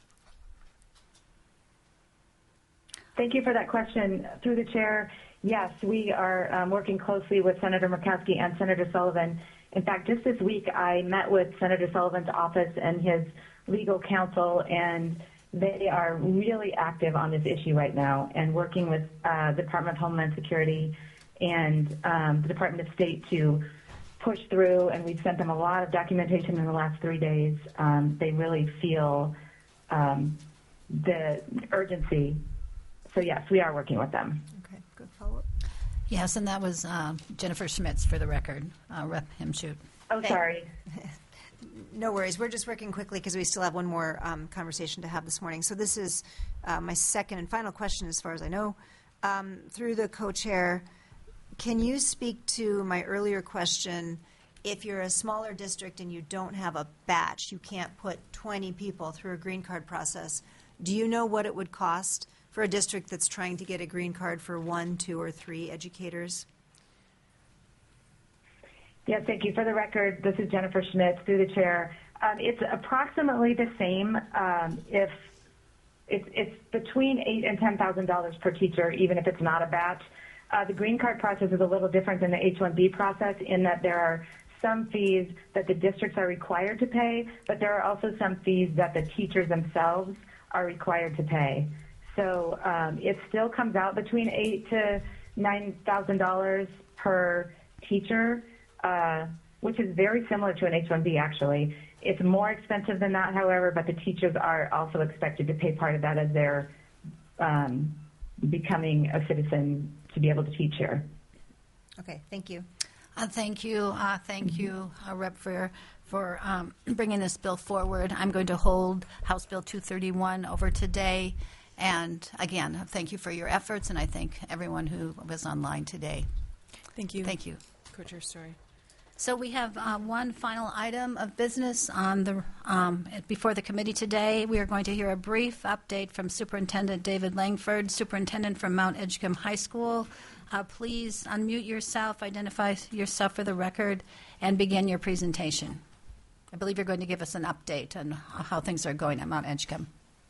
Thank you for that question. Through the chair, yes, we are working closely with Senator Murkowski and Senator Sullivan. In fact, just this week, I met with Senator Sullivan's office and his legal counsel, and they are really active on this issue right now and working with the Department of Homeland Security and the Department of State to push through, and we've sent them a lot of documentation in the last 3 days. They really feel the urgency. So, yes, we are working with them. Okay, good follow-up. Yes, and that was Jennifer Schmitz, for the record, Rep. Himschoot. Oh, sorry. No worries. We're just working quickly because we still have one more conversation to have this morning. So this is my second and final question, as far as I know. Through the co-chair, can you speak to my earlier question? If you're a smaller district and you don't have a batch, you can't put 20 people through a green card process. Do you know what it would cost for a district that's trying to get a green card for 1, 2, or 3 educators? Yes, thank you. For the record, this is Jennifer Schmitz, through the chair. It's approximately the same. If it's between $8,000 and $10,000 per teacher, even if it's not a batch. The green card process is a little different than the H-1B process in that there are some fees that the districts are required to pay, but there are also some fees that the teachers themselves are required to pay. So it still comes out between $8,000 to $9,000 per teacher, which is very similar to an H-1B, actually. It's more expensive than that, however, but the teachers are also expected to pay part of that as they're becoming a citizen to be able to teach here. Okay, thank you. Thank you. Thank you, Rep. for bringing this bill forward. I'm going to hold House Bill 231 over today. And again, thank you for your efforts, and I thank everyone who was online today. Thank you. Thank you. Co-chair Story. So we have one final item of business on the before the committee today. We are going to hear a brief update from Superintendent David Langford, Superintendent from Mount Edgecombe High School. Please unmute yourself, identify yourself for the record, and begin your presentation. I believe you're going to give us an update on how things are going at Mount Edgecombe.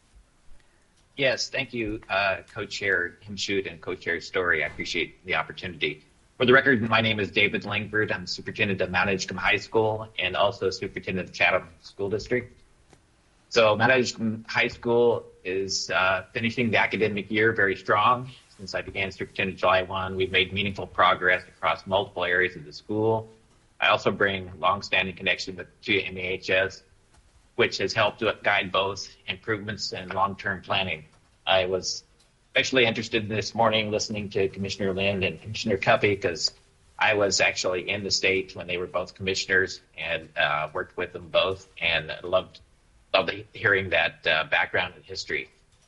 Yes, thank you, Co-Chair Himschoot and Co-Chair Story. I appreciate the opportunity. For the record, my name is David Langford. I'm Superintendent of Mount Edgecombe High School and also Superintendent of Chatham School District. So Mount Edgecombe High School is finishing the academic year very strong. Since I began Superintendent July 1, we've made meaningful progress across multiple areas of the school. I also bring long-standing connection to MAHS, which has helped to guide both improvements and long-term planning. I was especially interested this morning listening to Commissioner Lind and Commissioner Cuppy because I was actually in the state when they were both commissioners and worked with them both, and loved hearing that background and history.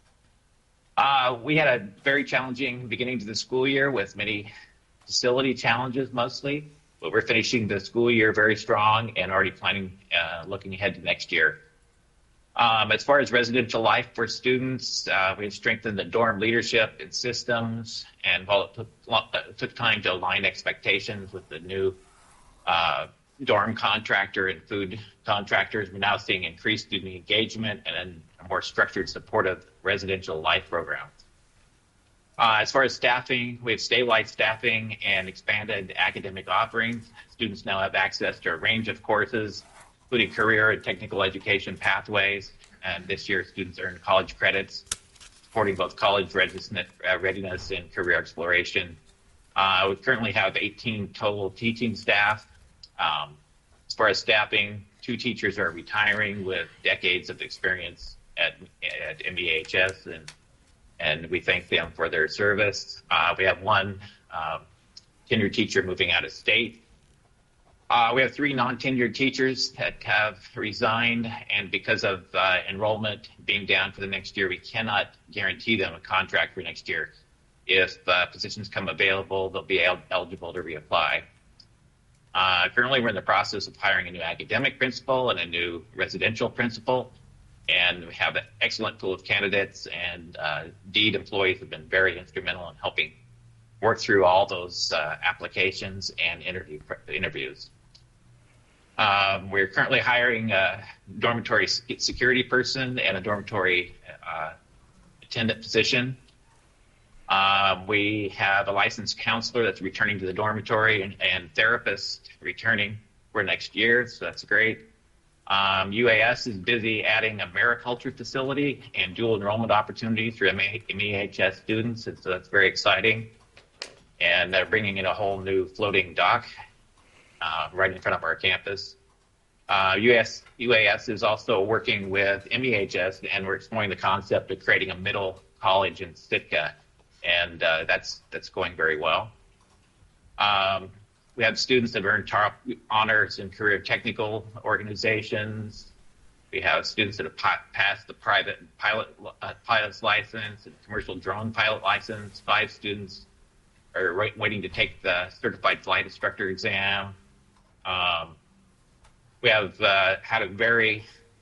We had a very challenging beginning to the school year with many facility challenges mostly, but we're finishing the school year very strong and already planning, looking ahead to next year. As far as residential life for students, we have strengthened the dorm leadership and systems, and while it took time to align expectations with the new dorm contractor and food contractors, we're now seeing increased student engagement and a more structured, supportive residential life program. As far as staffing, we have stabilized staffing and expanded academic offerings. Students now have access to a range of courses, including career and technical education pathways. And this year, students earn college credits, supporting both college readiness and career exploration. We currently have 18 total teaching staff. As far as staffing, 2 teachers are retiring with decades of experience at MBHS, and we thank them for their service. We have 1 tenured teacher moving out of state. We have 3 non-tenured teachers that have resigned, and because of enrollment being down for the next year, we cannot guarantee them a contract for next year. If positions come available, they'll be eligible to reapply. Currently, we're in the process of hiring a new academic principal and a new residential principal, and we have an excellent pool of candidates, and DEED employees have been very instrumental in helping work through all those applications and interviews. We're currently hiring a dormitory security person and a dormitory attendant position. We have a licensed counselor that's returning to the dormitory and therapist returning for next year, so that's great. UAS is busy adding a mariculture facility and dual enrollment opportunities for MEHS students, and so that's very exciting. And they're bringing in a whole new floating dock right in front of our campus. UAS is also working with MEHS, and we're exploring the concept of creating a middle college in Sitka, and that's going very well. We have students that earned top honors in career technical organizations. We have students that have passed the private pilot's license and commercial drone pilot license. 5 students are waiting to take the certified flight instructor exam. We have had a very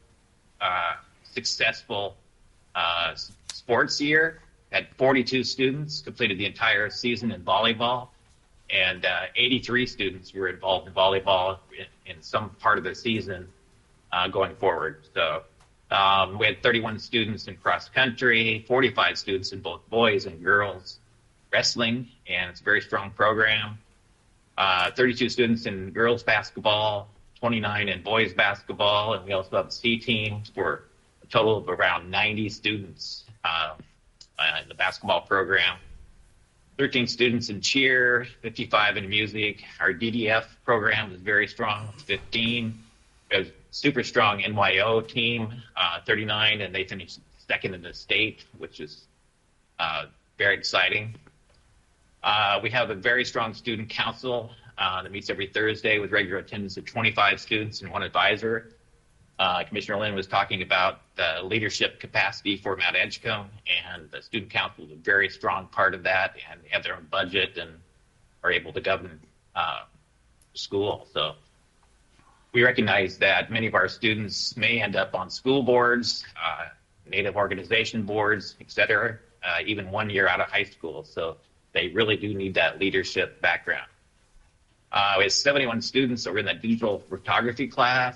successful sports year. Had 42 students completed the entire season in volleyball, and 83 students were involved in volleyball in some part of the season going forward. So we had 31 students in cross country, 45 students in both boys and girls wrestling, and it's a very strong program. 32 students in girls basketball, 29 in boys basketball, and we also have C teams for a total of around 90 students in the basketball program. 13 students in cheer, 55 in music. Our DDF program is very strong, 15. We have a super strong NYO team, 39, and they finished second in the state, which is very exciting. We have a very strong student council that meets every Thursday with regular attendance of 25 students and 1 advisor. Commissioner Lynn was talking about the leadership capacity for Mount Edgecombe, and the student council is a very strong part of that, and they have their own budget and are able to govern school. So we recognize that many of our students may end up on school boards, Native organization boards, et cetera, even 1 year out of high school. So they really do need that leadership background. We have 71 students that were in the digital photography class.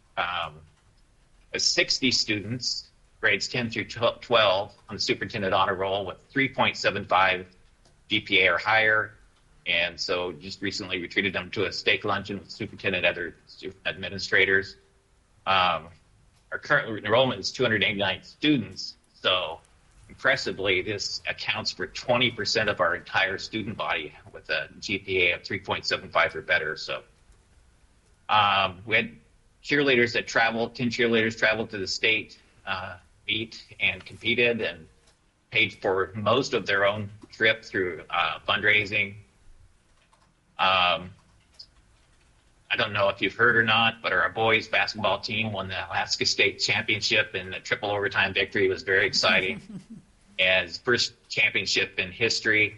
60 students, grades 10 through 12, on the superintendent honor roll with 3.75 GPA or higher. And so just recently we treated them to a steak luncheon with the superintendent and other administrators. Our current enrollment is 289 students. So impressively, this accounts for 20% of our entire student body with a GPA of 3.75 or better. So we had cheerleaders that traveled, 10 cheerleaders traveled to the state meet and competed and paid for most of their own trip through fundraising. I don't know if you've heard or not, but our boys basketball team won the Alaska State Championship, and the triple overtime victory was very exciting. As first championship in history.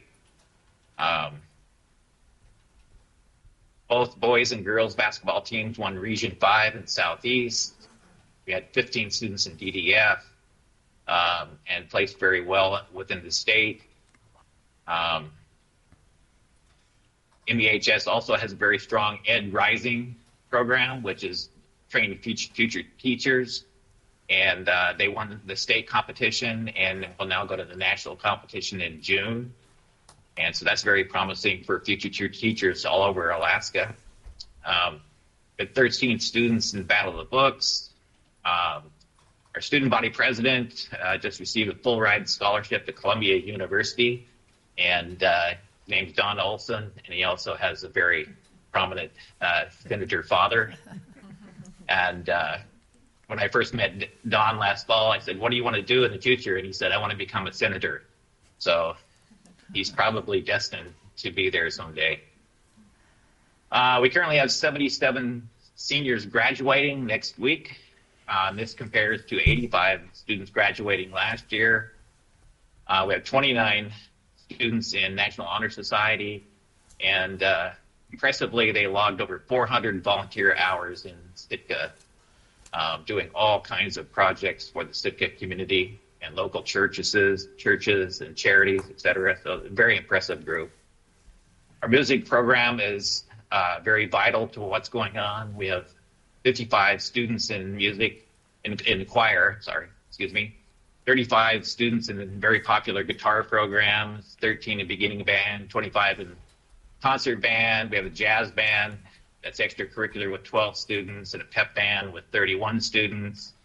Both boys and girls basketball teams won Region 5 in Southeast. We had 15 students in DDF and placed very well within the state. MEHS also has a very strong Ed Rising program, which is training future teachers. and they won the state competition and will now go to the national competition in June. And so that's very promising for future teachers all over Alaska. With 13 students in the Battle of the Books, our student body president just received a full ride scholarship to Columbia University, and named Don Olson, and he also has a very prominent senator father. And when I first met Don last fall, I said, "What do you want to do in the future?" And he said, "I want to become a senator." So he's probably destined to be there someday. We currently have 77 seniors graduating next week. This compares to 85 students graduating last year. We have 29 students in National Honor Society, and impressively, they logged over 400 volunteer hours in Sitka, doing all kinds of projects for the Sitka community and local churches and charities, etc. So a very impressive group. Our music program is very vital to what's going on. We have 55 students in music, in choir, 35 students in very popular guitar programs, 13 in beginning band, 25 in concert band. We have a jazz band that's extracurricular with 12 students, and a pep band with 31 students.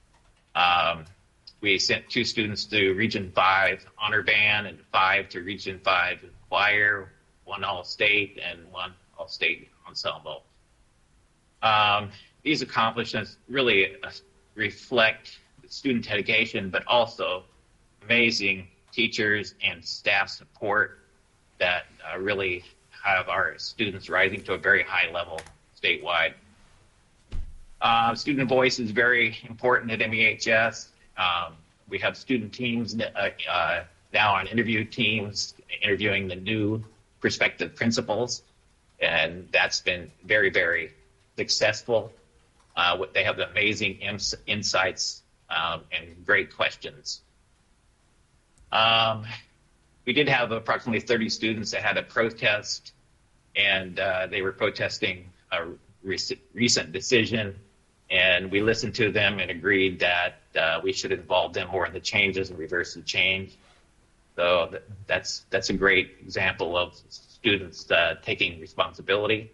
We sent 2 students to Region 5 honor band and 5 to Region 5 choir, 1 all-state and 1 all-state ensemble. These accomplishments really reflect student dedication, but also amazing teachers and staff support that really have our students rising to a very high level statewide. Student voice is very important at MEHS. We have student teams now on interview teams interviewing the new prospective principals, and that's been very, very successful. They have amazing insights and great questions. We did have approximately 30 students that had a protest, and they were protesting a recent decision, and we listened to them and agreed that we should involve them more in the changes and reverse the change. So that's a great example of students taking responsibility.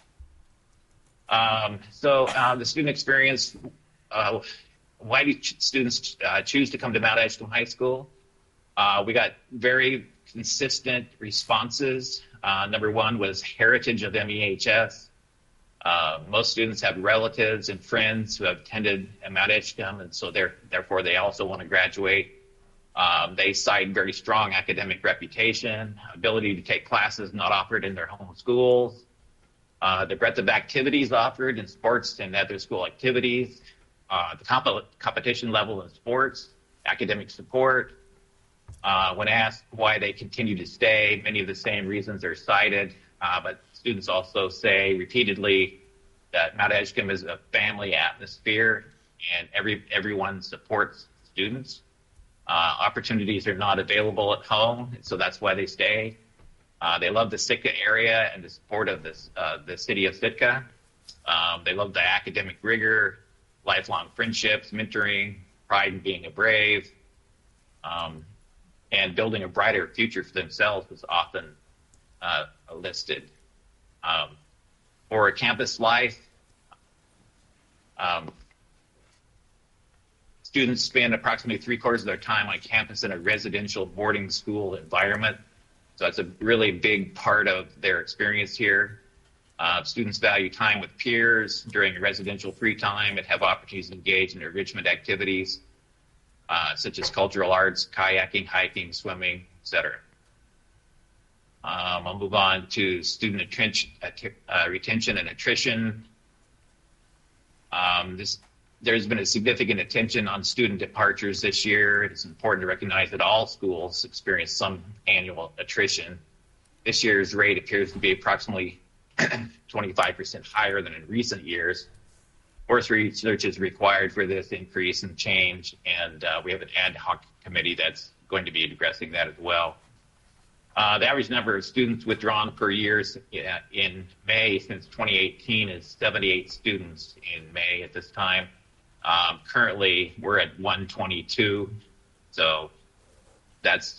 The student experience, why do students choose to come to Mount Edgecombe High School? We got very consistent responses. Number one was heritage of MEHS. Most students have relatives and friends who have attended Mount Edgecombe, and so therefore they also want to graduate. They cite very strong academic reputation, ability to take classes not offered in their home schools, the breadth of activities offered in sports and other school activities, the competition level in sports, academic support. When asked why they continue to stay, many of the same reasons are cited, but students also say repeatedly that Mount Edgecombe is a family atmosphere and everyone supports students. Opportunities are not available at home, so that's why they stay. They love the Sitka area and the support of the city of Sitka. They love the academic rigor, lifelong friendships, mentoring, pride in being a Brave, and building a brighter future for themselves is often listed. For campus life, students spend approximately 3/4 of their time on campus in a residential boarding school environment. So that's a really big part of their experience here. Students value time with peers during residential free time and have opportunities to engage in enrichment activities such as cultural arts, kayaking, hiking, swimming, etc. I'll move on to student retention and attrition. There's been a significant attention on student departures this year. It's important to recognize that all schools experience some annual attrition. This year's rate appears to be approximately 25% higher than in recent years. Course research is required for this increase and change, and we have an ad hoc committee that's going to be addressing that as well. The average number of students withdrawn per year in May since 2018 is 78 students in May at this time. Currently, we're at 122, so that's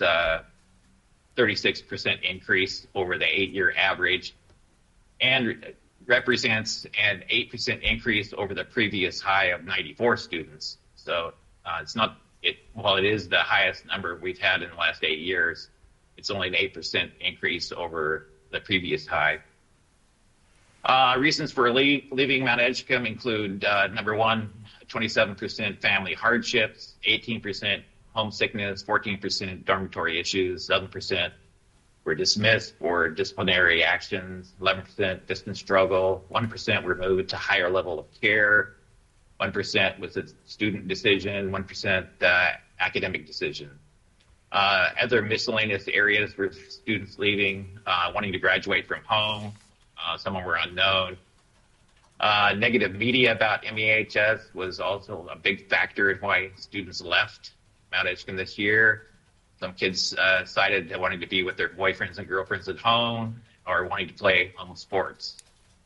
36% increase over the 8-year average, and represents an 8% increase over the previous high of 94 students. So it's not, while it is the highest number we've had in the last 8 years, it's only an 8% increase over the previous high. Reasons for leaving Mount Edgecombe include, number one, 27% family hardships, 18% homesickness, 14% dormitory issues, 7% were dismissed for disciplinary actions, 11% distance struggle, 1% were moved to higher level of care, 1% was a student decision, 1% academic decision. Other miscellaneous areas for students leaving, wanting to graduate from home, some were unknown. Negative media about MEHS was also a big factor in why students left Mount Edgecombe this year. Some kids cited wanting to be with their boyfriends and girlfriends at home or wanting to play home sports.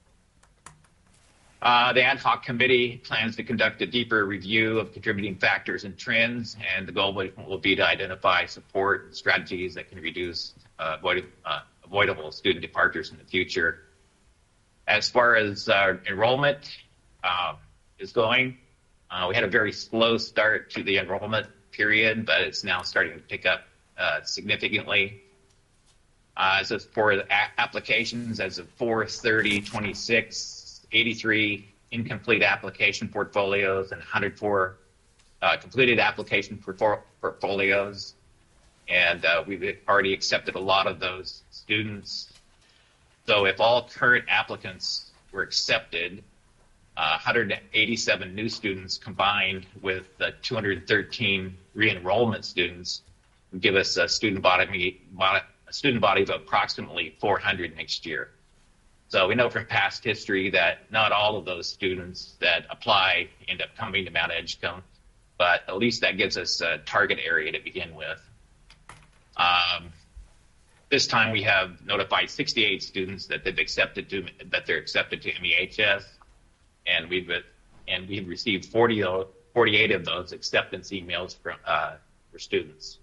The ad hoc committee plans to conduct a deeper review of contributing factors and trends, and the goal will be to identify support and strategies that can reduce avoidable student departures in the future. As far as enrollment is going, we had a very slow start to the enrollment period, but it's now starting to pick up significantly. So for the applications, as of 4/30/26, 83 incomplete application portfolios and 104 completed application portfolios. And we've already accepted a lot of those students. So if all current applicants were accepted, 187 new students combined with the 213 re-enrollment students would give us a student body of approximately 400 next year. So we know from past history that not all of those students that apply end up coming to Mount Edgecombe, but at least that gives us a target area to begin with. This time we have notified 68 students that they're accepted to MEHS, and we've received 48 of those acceptance emails for students.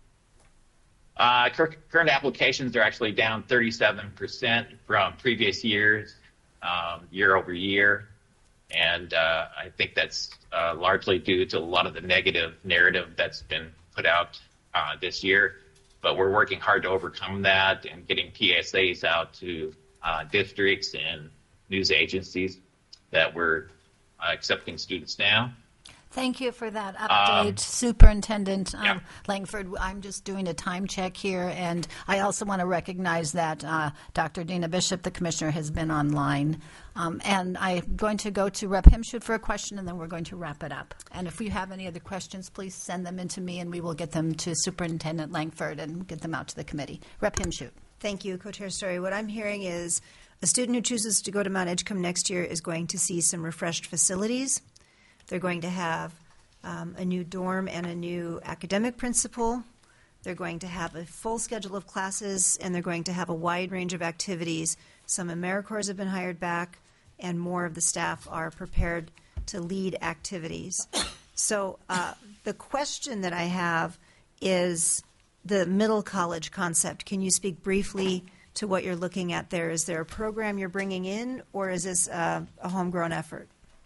Current applications are actually down 37% from previous years, year over year, and I think that's largely due to a lot of the negative narrative that's been put out this year. But we're working hard to overcome that and getting PSAs out to districts and news agencies that we're accepting students now. Thank you for that update, Superintendent Langford. I'm just doing a time check here, and I also want to recognize that Dr. Dina Bishop, the commissioner, has been online. And I'm going to go to Rep. Himschoot for a question, and then we're going to wrap it up. And if you have any other questions, please send them in to me, and we will get them to Superintendent Langford and get them out to the committee. Rep. Himschoot. Thank you, Co-Chair Story. What I'm hearing is a student who chooses to go to Mount Edgecombe next year is going to see some refreshed facilities. They're going to have a new dorm and a new academic principal. They're going to have a full schedule of classes, and they're going to have a wide range of activities. Some AmeriCorps have been hired back, and more of the staff are prepared to lead activities. So the question that I have is the middle college concept. Can you speak briefly to what you're looking at there? Is there a program you're bringing in, or is this a homegrown effort?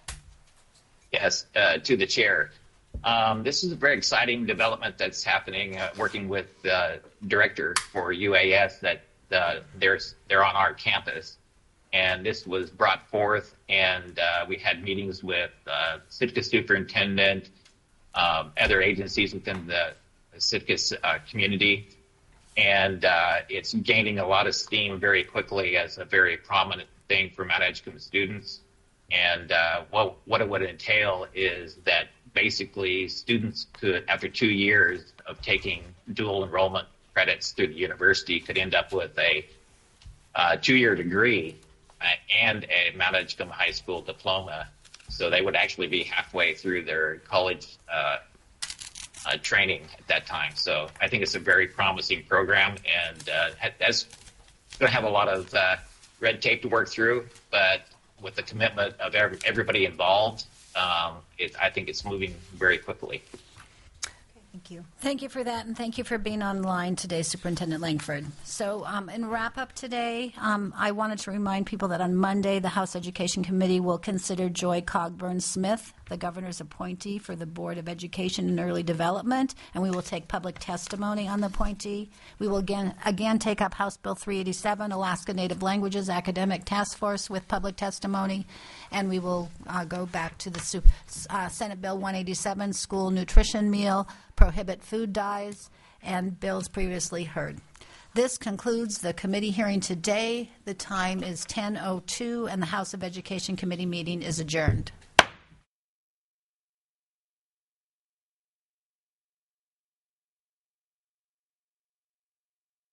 Yes, to the chair. This is a very exciting development that's happening, working with the director for UAS that they're on our campus. And this was brought forth, and we had meetings with Sitka superintendent, other agencies within the Sitka community. And it's gaining a lot of steam very quickly as a very prominent thing for Mount Edgecombe students. And what it would entail is that basically students could, after 2 years of taking dual enrollment credits through the university, could end up with a 2-year degree and a Mount Edgecombe High School diploma. So they would actually be halfway through their college training at that time. So I think it's a very promising program, and that's going to have a lot of red tape to work through, but with the commitment of everybody involved, I think it's moving very quickly. Thank you. Thank you for that, and thank you for being online today, Superintendent Langford. So in wrap-up today, I wanted to remind people that on Monday, the House Education Committee will consider Joy Cogburn-Smith, the governor's appointee for the Board of Education and Early Development, and we will take public testimony on the appointee. We will again take up House Bill 387, Alaska Native Languages Academic Task Force, with public testimony, and we will go back to the Senate Bill 187, School Nutrition Meal, Prohibit Food Dyes, and bills previously heard. This concludes the committee hearing today. The time is 10:02, and the House of Education Committee meeting is adjourned.